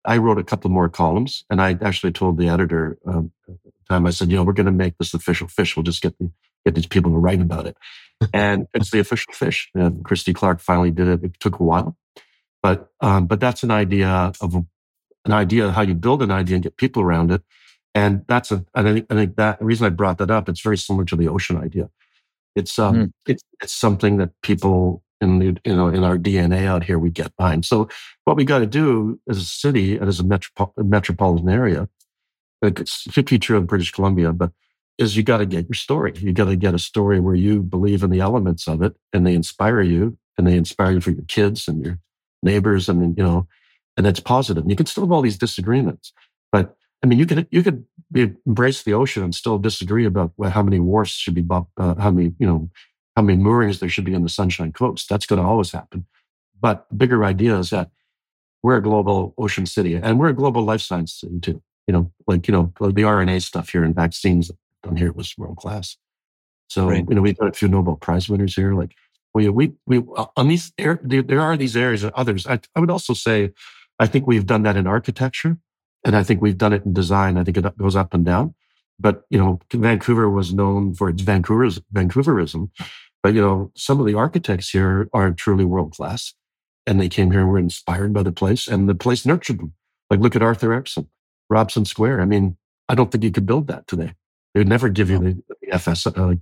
I wrote a couple more columns, and I actually told the editor at the time, I said, we're going to make this official fish. We'll just get these people to write about it. And it's the official fish. And Christy Clark finally did it. It took a while. But that's an idea of how you build an idea and get people around it. And I think that the reason I brought that up, it's very similar to the ocean idea. It's something that people in our DNA out here, we get behind. So what we got to do as a city and as a metropolitan area, it's particularly true of British Columbia, but is you got to get your story. You got to get a story where you believe in the elements of it and they inspire you for your kids and your neighbors. And that's positive. And you can still have all these disagreements, but I mean, you could embrace the ocean and still disagree about how many wharfs should be, how many moorings there should be on the Sunshine Coast. That's going to always happen. But the bigger idea is that we're a global ocean city and we're a global life science city too. The RNA stuff here and vaccines down here was world class. So, right. We've got a few Nobel Prize winners here. Like we on these, there are these areas and others. I would also say, I think we've done that in architecture. And I think we've done it in design. I think it goes up and down. But, Vancouver was known for its Vancouverism. But, some of the architects here are truly world-class. And they came here and were inspired by the place. And the place nurtured them. Like, look at Arthur Erickson, Robson Square. I mean, I don't think you could build that today. They would never give you the FS.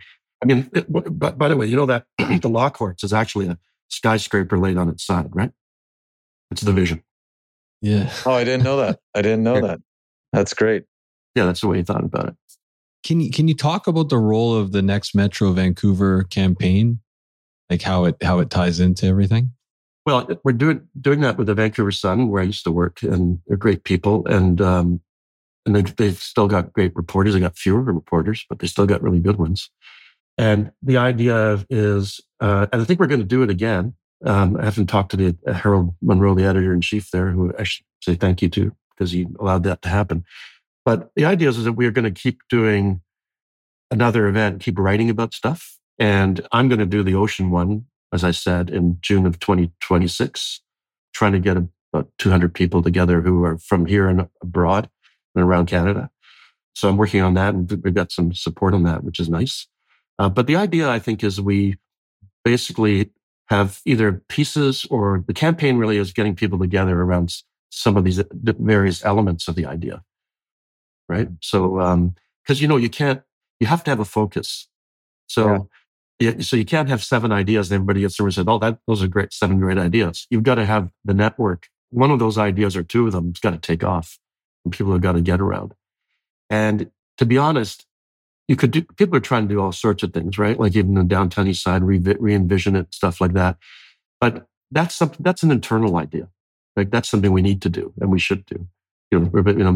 But by the way, that the Law Courts is actually a skyscraper laid on its side, right? It's the vision. Yeah. Oh, I didn't know that. that. That's great. Yeah, that's the way you thought about it. Can you talk about the role of the Next Metro Vancouver campaign, like how it ties into everything? Well, we're doing that with the Vancouver Sun, where I used to work, and they're great people, and they've still got great reporters. They got fewer reporters, but they still got really good ones. And the idea is, and I think we're going to do it again. I haven't talked to the Harold Monroe, the editor-in-chief there, who I should say thank you to, because he allowed that to happen. But the idea is that we're going to keep doing another event, keep writing about stuff. And I'm going to do the ocean one, as I said, in June of 2026, trying to get about 200 people together who are from here and abroad and around Canada. So I'm working on that, and we've got some support on that, which is nice. But the idea, I think, is we basically have either pieces, or the campaign really is getting people together around some of these various elements of the idea, right? So, because you have to have a focus. So, so you can't have 7 ideas and everybody gets there and said, "Oh, those are great, 7 great ideas." You've got to have the network. One of those ideas or 2 of them has got to take off, and people have got to get around. And to be honest, people are trying to do all sorts of things, right? Like even the downtown east side, re-envision it, stuff like that. But that's an internal idea. Like that's something we need to do and we should do. Help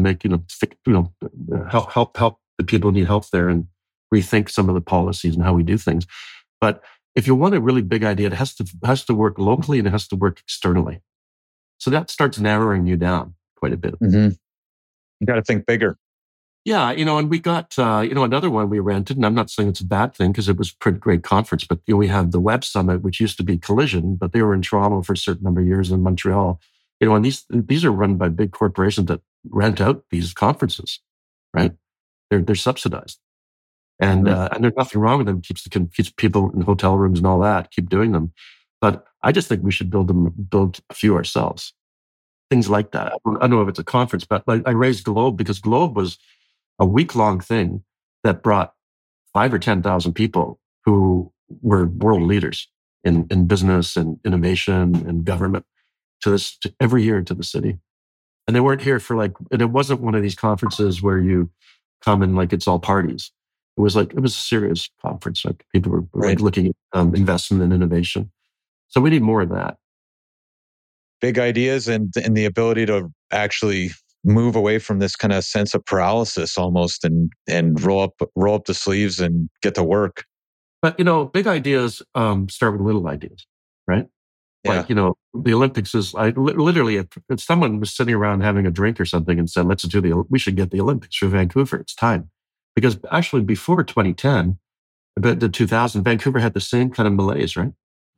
the people who need help there and rethink some of the policies and how we do things. But if you want a really big idea, it has to work locally and it has to work externally. So that starts narrowing you down quite a bit. Mm-hmm. You got to think bigger. Yeah, and we got, another one we rented, and I'm not saying it's a bad thing because it was a pretty great conference, but we have the Web Summit, which used to be Collision, but they were in Toronto for a certain number of years, in Montreal. And these are run by big corporations that rent out these conferences, right? They're subsidized. And there's nothing wrong with them. Keeps people in hotel rooms and all that, keep doing them. But I just think we should build a few ourselves. Things like that. I don't know if it's a conference, but I raised Globe because Globe was a week-long thing that brought 5,000 or 10,000 people who were world leaders in business and innovation and government every year to the city. And they weren't here and it wasn't one of these conferences where you come and it's all parties. It was a serious conference. Like people were looking at investment and innovation. So we need more of that. Big ideas and the ability to actually move away from this kind of sense of paralysis almost and roll up the sleeves and get to work. But, big ideas start with little ideas, right? Yeah. Like, the Olympics is, literally, if someone was sitting around having a drink or something and said, we should get the Olympics for Vancouver. It's time. Because actually before 2010, about the 2000, Vancouver had the same kind of malaise, right?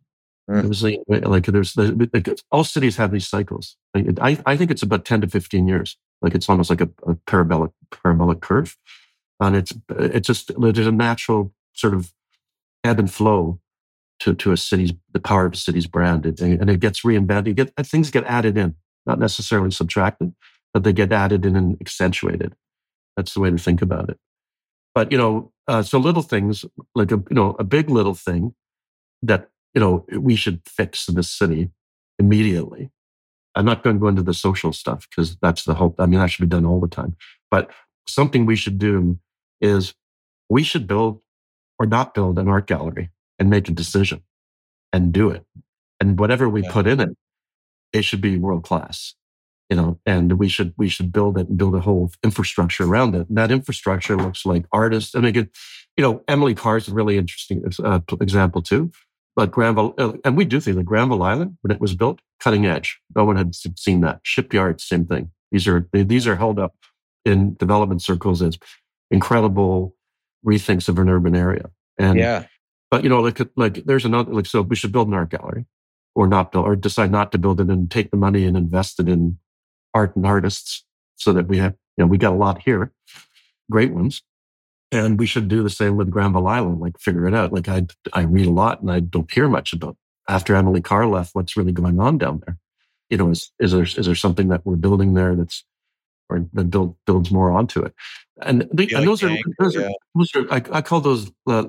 It was like all cities have these cycles. I think it's about 10 to 15 years. Like it's almost like a parabolic curve. And it's just, there's a natural sort of ebb and flow to a city's, the power of a city's brand. And it gets reinvented. Things get added in, not necessarily subtracted, but they get added in and accentuated. That's the way to think about it. But, so little things, like a big little thing that, we should fix in this city immediately. I'm not going to go into the social stuff because that's the whole, that should be done all the time. But something we should do is we should build or not build an art gallery and make a decision and do it. And whatever we put in it, it should be world class, and we should build it and build a whole infrastructure around it. And that infrastructure looks like artists. Emily Carr's a really interesting example too. But Granville, and we do think that Granville Island, when it was built, cutting edge. No one had seen that. Shipyards, same thing. These are held up in development circles as incredible rethinks of an urban area. And but there's another so we should build an art gallery, or not build, or decide not to build it and take the money and invest it in art and artists, so that we have we got a lot here, great ones. And we should do the same with Granville Island, like figure it out. Like I read a lot and I don't hear much about, after Emily Carr left, what's really going on down there. Is there something that we're building there that builds more onto it? And those are I call those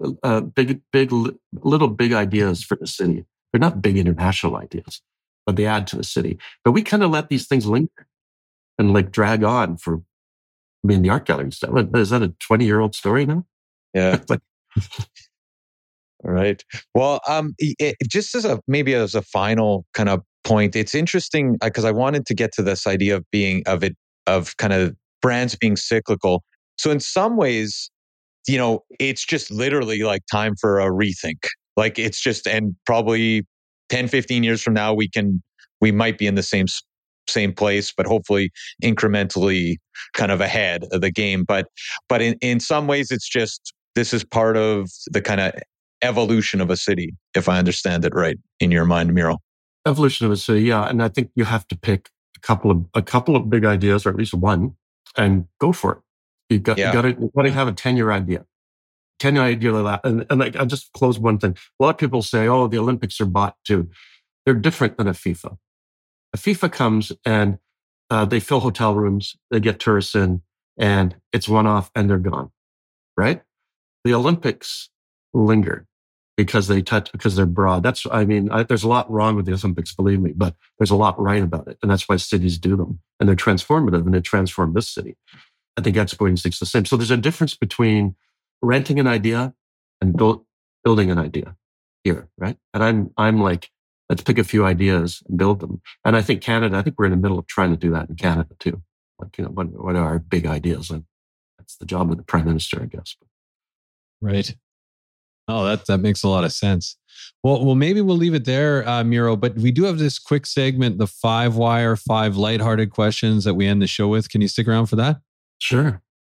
big ideas for the city. They're not big international ideas, but they add to the city. But we kind of let these things linger and drag on for. The art gallery stuff. Is that a 20-year-old story now? Yeah. All right. Well, just as a final kind of point, it's interesting because I wanted to get to this idea of kind of brands being cyclical. So in some ways, it's just literally like time for a rethink. Like it's just, and probably 10, 15 years from now, we might be in the same place, but hopefully incrementally kind of ahead of the game. But in some ways, it's just, this is part of the kind of evolution of a city, if I understand it right in your mind, Miro. Evolution of a city, yeah. And I think you have to pick a couple of big ideas, or at least one, and go for it. You got to have a 10-year idea. 10-year idea. And I'll just close one thing. A lot of people say, oh, the Olympics are bought too. They're different than a FIFA. A FIFA comes and they fill hotel rooms, they get tourists in, and it's one-off and they're gone, right? The Olympics linger because they're broad. There's a lot wrong with the Olympics, believe me, but there's a lot right about it. And that's why cities do them. And they're transformative, and they transform this city. I think Expo 86 is the same. So there's a difference between renting an idea and building an idea here, right? And I'm like, let's pick a few ideas and build them. And I think we're in the middle of trying to do that in Canada too. What are our big ideas? And that's the job of the Prime Minister, I guess. Right. Oh, that makes a lot of sense. Well, maybe we'll leave it there, Miro. But we do have this quick segment, the 5-wire, 5 lighthearted questions that we end the show with. Can you stick around for that? Sure.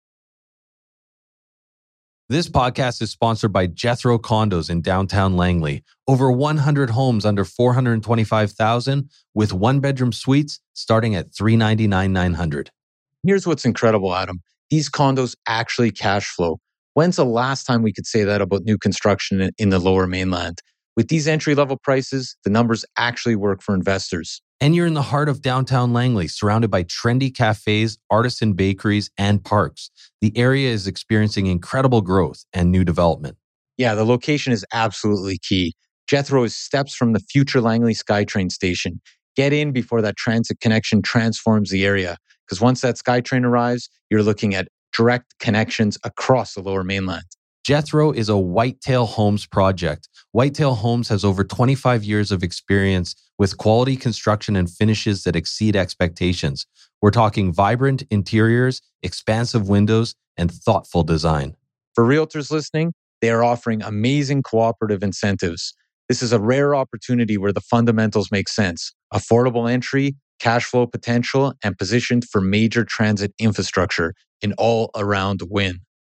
This podcast is sponsored by Jethro Condos in downtown Langley. Over 100 homes under $425,000 with 1-bedroom suites starting at $399,900. Here's what's incredible, Adam. These condos actually cash flow. When's the last time we could say that about new construction in the Lower Mainland? With these entry-level prices, the numbers actually work for investors. And you're in the heart of downtown Langley, surrounded by trendy cafes, artisan bakeries, and parks. The area is experiencing incredible growth and new development. Yeah, the location is absolutely key. Jethro is steps from the future Langley SkyTrain station. Get in before that transit connection transforms the area. Because once that SkyTrain arrives, you're looking at direct connections across the Lower Mainland. Jethro is a Whitetail Homes project. Whitetail Homes has over 25 years of experience with quality construction and finishes that exceed expectations. We're talking vibrant interiors, expansive windows, and thoughtful design. For realtors listening, they are offering amazing cooperative incentives. This is a rare opportunity where the fundamentals make sense. Affordable entry, cash flow potential, and positioned for major transit infrastructure in all-around win.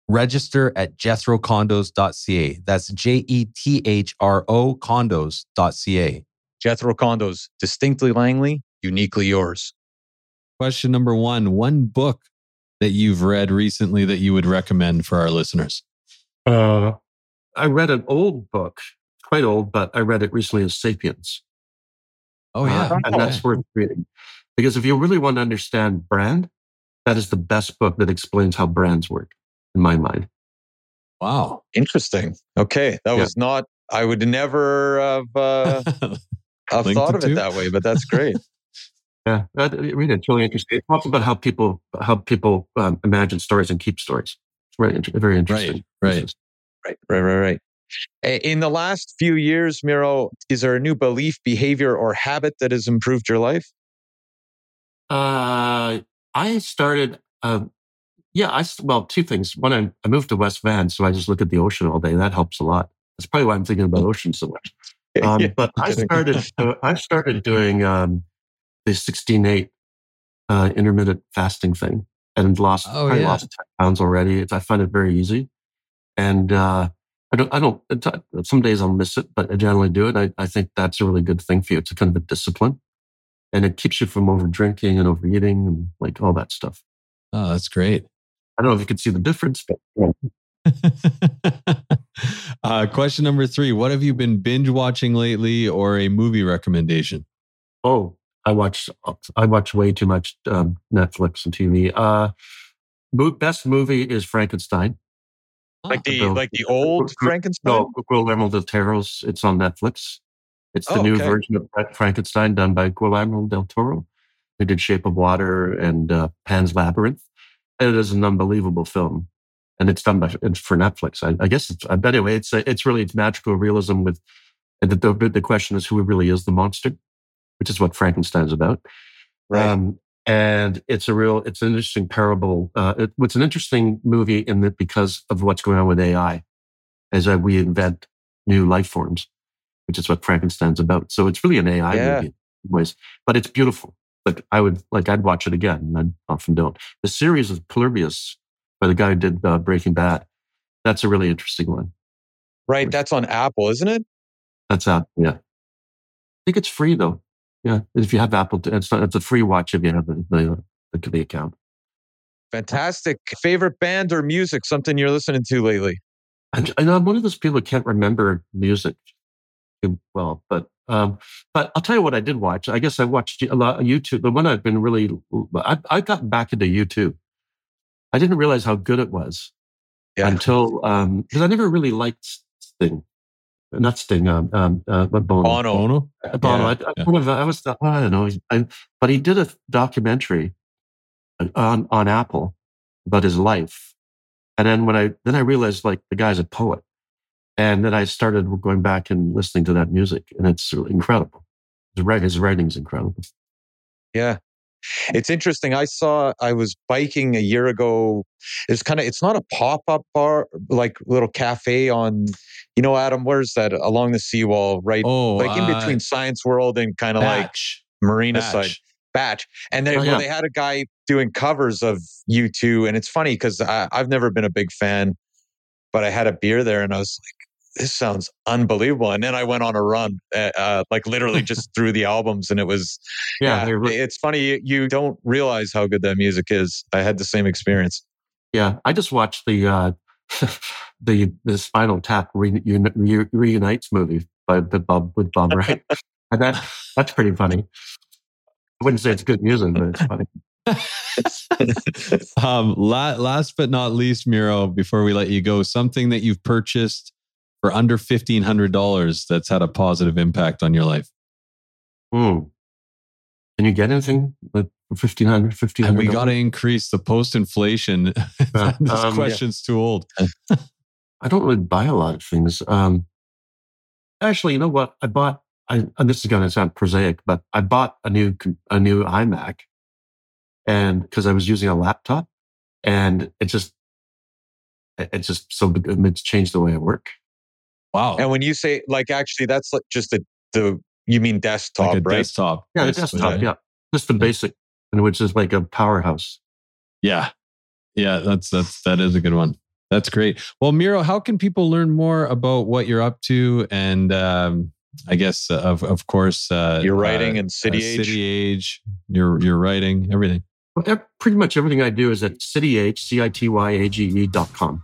Register at jethrocondos.ca. That's JETHRO condos.ca. Jethro Condos, distinctly Langley, uniquely yours. Question number one book that you've read recently that you would recommend for our listeners. I read an old book, quite old, but I read it recently as Sapiens. Oh, yeah. And that's worth reading. Because if you really want to understand brand, that is the best book that explains how brands work, in my mind. Wow. Interesting. Okay. That was not, I would never have thought of it that way, but that's great. Yeah, read it. It's really interesting. It talks about how people imagine stories and keep stories. It's very interesting. Right. In the last few years, Miro, is there a new belief, behavior, or habit that has improved your life? I started. Well, two things. One, I moved to West Van, so I just look at the ocean all day. That helps a lot. That's probably why I'm thinking about ocean so much. But I started doing the 16-8 intermittent fasting thing, and lost 10 pounds already. I find it very easy, and I don't. Some days I'll miss it, but I generally do it. I think that's a really good thing for you. It's a kind of a discipline, and it keeps you from over drinking and overeating and like all that stuff. Oh, that's great. I don't know if you can see the difference, but. Question number 3. What have you been binge watching lately, or a movie recommendation? Oh, I watch way too much Netflix and TV. Best movie is Frankenstein. Like the old Frankenstein? No, Guillermo del Toro's. It's on Netflix. It's the new version of Frankenstein done by Guillermo del Toro. They did Shape of Water and Pan's Labyrinth. It is an unbelievable film, and it's done for Netflix. I guess anyway. It's magical realism with, and the question is who really is the monster, which is what Frankenstein's about. Right. And it's an interesting parable. It's an interesting movie in that because of what's going on with AI, as we invent new life forms, which is what Frankenstein's about. So it's really an AI movie in ways, but it's beautiful. I'd watch it again, and I often don't. The series of Polybius by the guy who did Breaking Bad, that's a really interesting one. Right, that's on Apple, isn't it? That's out, yeah. I think it's free though. Yeah, if you have Apple, it's a free watch if you have the account. Fantastic. Favorite band or music? Something you're listening to lately? I'm one of those people who can't remember music well, but I'll tell you what I did watch. I guess I watched a lot of YouTube. The one I've been really, I got back into YouTube. I didn't realize how good it was until because I never really liked Sting. Not Sting. Bono. Bono. I don't know. But he did a documentary on Apple about his life, and then I realized like the guy's a poet, and then I started going back and listening to that music, and it's really incredible. His writing's incredible. Yeah. It's interesting. I was biking a year ago. It's not a pop-up bar, like little cafe on, Adam, where's that? Along the seawall, right? In between Science World and kind of like Marina side. Batch. And they had a guy doing covers of U2. And it's funny because I've never been a big fan, but I had a beer there and I was like, this sounds unbelievable. And then I went on a run, literally just through the albums. And it was, it's funny. You don't realize how good that music is. I had the same experience. Yeah. I just watched the Spinal Tap Reunites movie with Bob Wright. And that's pretty funny. I wouldn't say it's good music, but it's funny. Last but not least, Miro, before we let you go, something that you've purchased for under $1,500 that's had a positive impact on your life. Can you get anything with $1,500? We got to increase the post-inflation. This question's too old. I don't really buy a lot of things. Actually, you know what? And this is going to sound prosaic, but I bought a new iMac, and because I was using a laptop, and it's just so it's changed the way I work. Wow! And when you say actually, that's just you mean desktop, right? Desktop. Yeah, the desktop. Yeah, just the basic, and which is like a powerhouse. Yeah, that is a good one. That's great. Well, Miro, how can people learn more about what you're up to? And I guess, of course, your writing and City Age. City Age, your writing, everything. Well, pretty much everything I do is at cityage, cityage.com.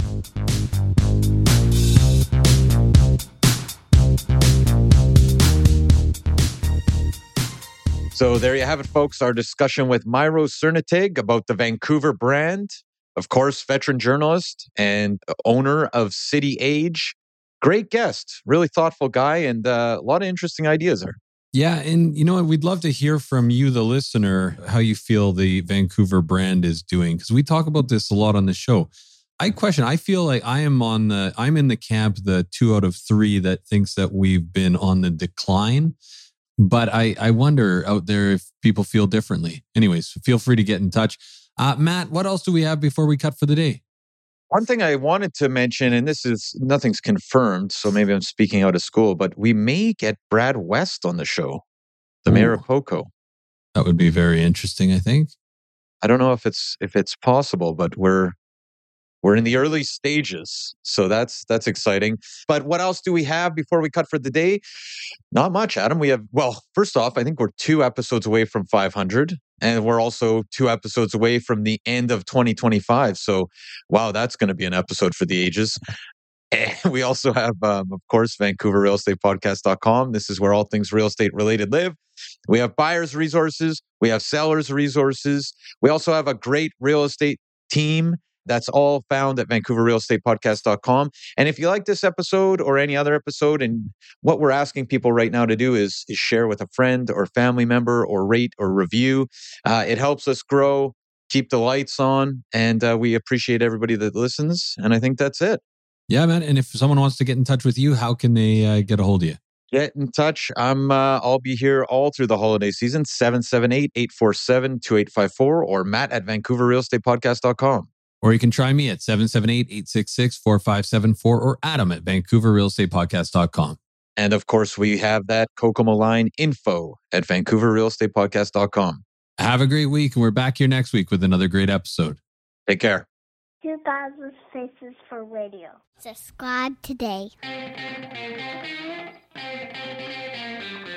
So there you have it, folks. Our discussion with Miro Cerneteg about the Vancouver brand. Of course, veteran journalist and owner of City Age. Great guest, really thoughtful guy, and a lot of interesting ideas there. Yeah, and you know what? We'd love to hear from you, the listener, how you feel the Vancouver brand is doing, because we talk about this a lot on the show. I feel like I'm in the camp, the 2 out of 3 that thinks that we've been on the decline. But I wonder out there if people feel differently. Anyways, feel free to get in touch. Matt, what else do we have before we cut for the day? One thing I wanted to mention, and nothing's confirmed, so maybe I'm speaking out of school, but we may get Brad West on the show, the mayor of Poco. That would be very interesting, I think. I don't know if it's possible, but we're in the early stages, so that's exciting. But what else do we have before we cut for the day? Not much, Adam. We have, well, first off, I think we're 2 episodes away from 500, and we're also 2 episodes away from the end of 2025. So, wow, that's going to be an episode for the ages. And we also have, of course, VancouverRealEstatePodcast.com. This is where all things real estate related live. We have buyers' resources. We have sellers' resources. We also have a great real estate team. That's all found at VancouverRealEstatePodcast.com. And if you like this episode or any other episode, and what we're asking people right now to do is share with a friend or family member, or rate or review. It helps us grow, keep the lights on, and we appreciate everybody that listens. And I think that's it. Yeah, man. And if someone wants to get in touch with you, how can they get a hold of you? Get in touch. I'll be here all through the holiday season, 778-847-2854, or Matt at VancouverRealEstatePodcast.com. Or you can try me at 778-866-4574 or Adam at VancouverRealEstatePodcast.com. And of course, we have that Kokomo line info at VancouverRealEstatePodcast.com. Have a great week, and we're back here next week with another great episode. Take care. 2000 Faces for Radio. Subscribe today.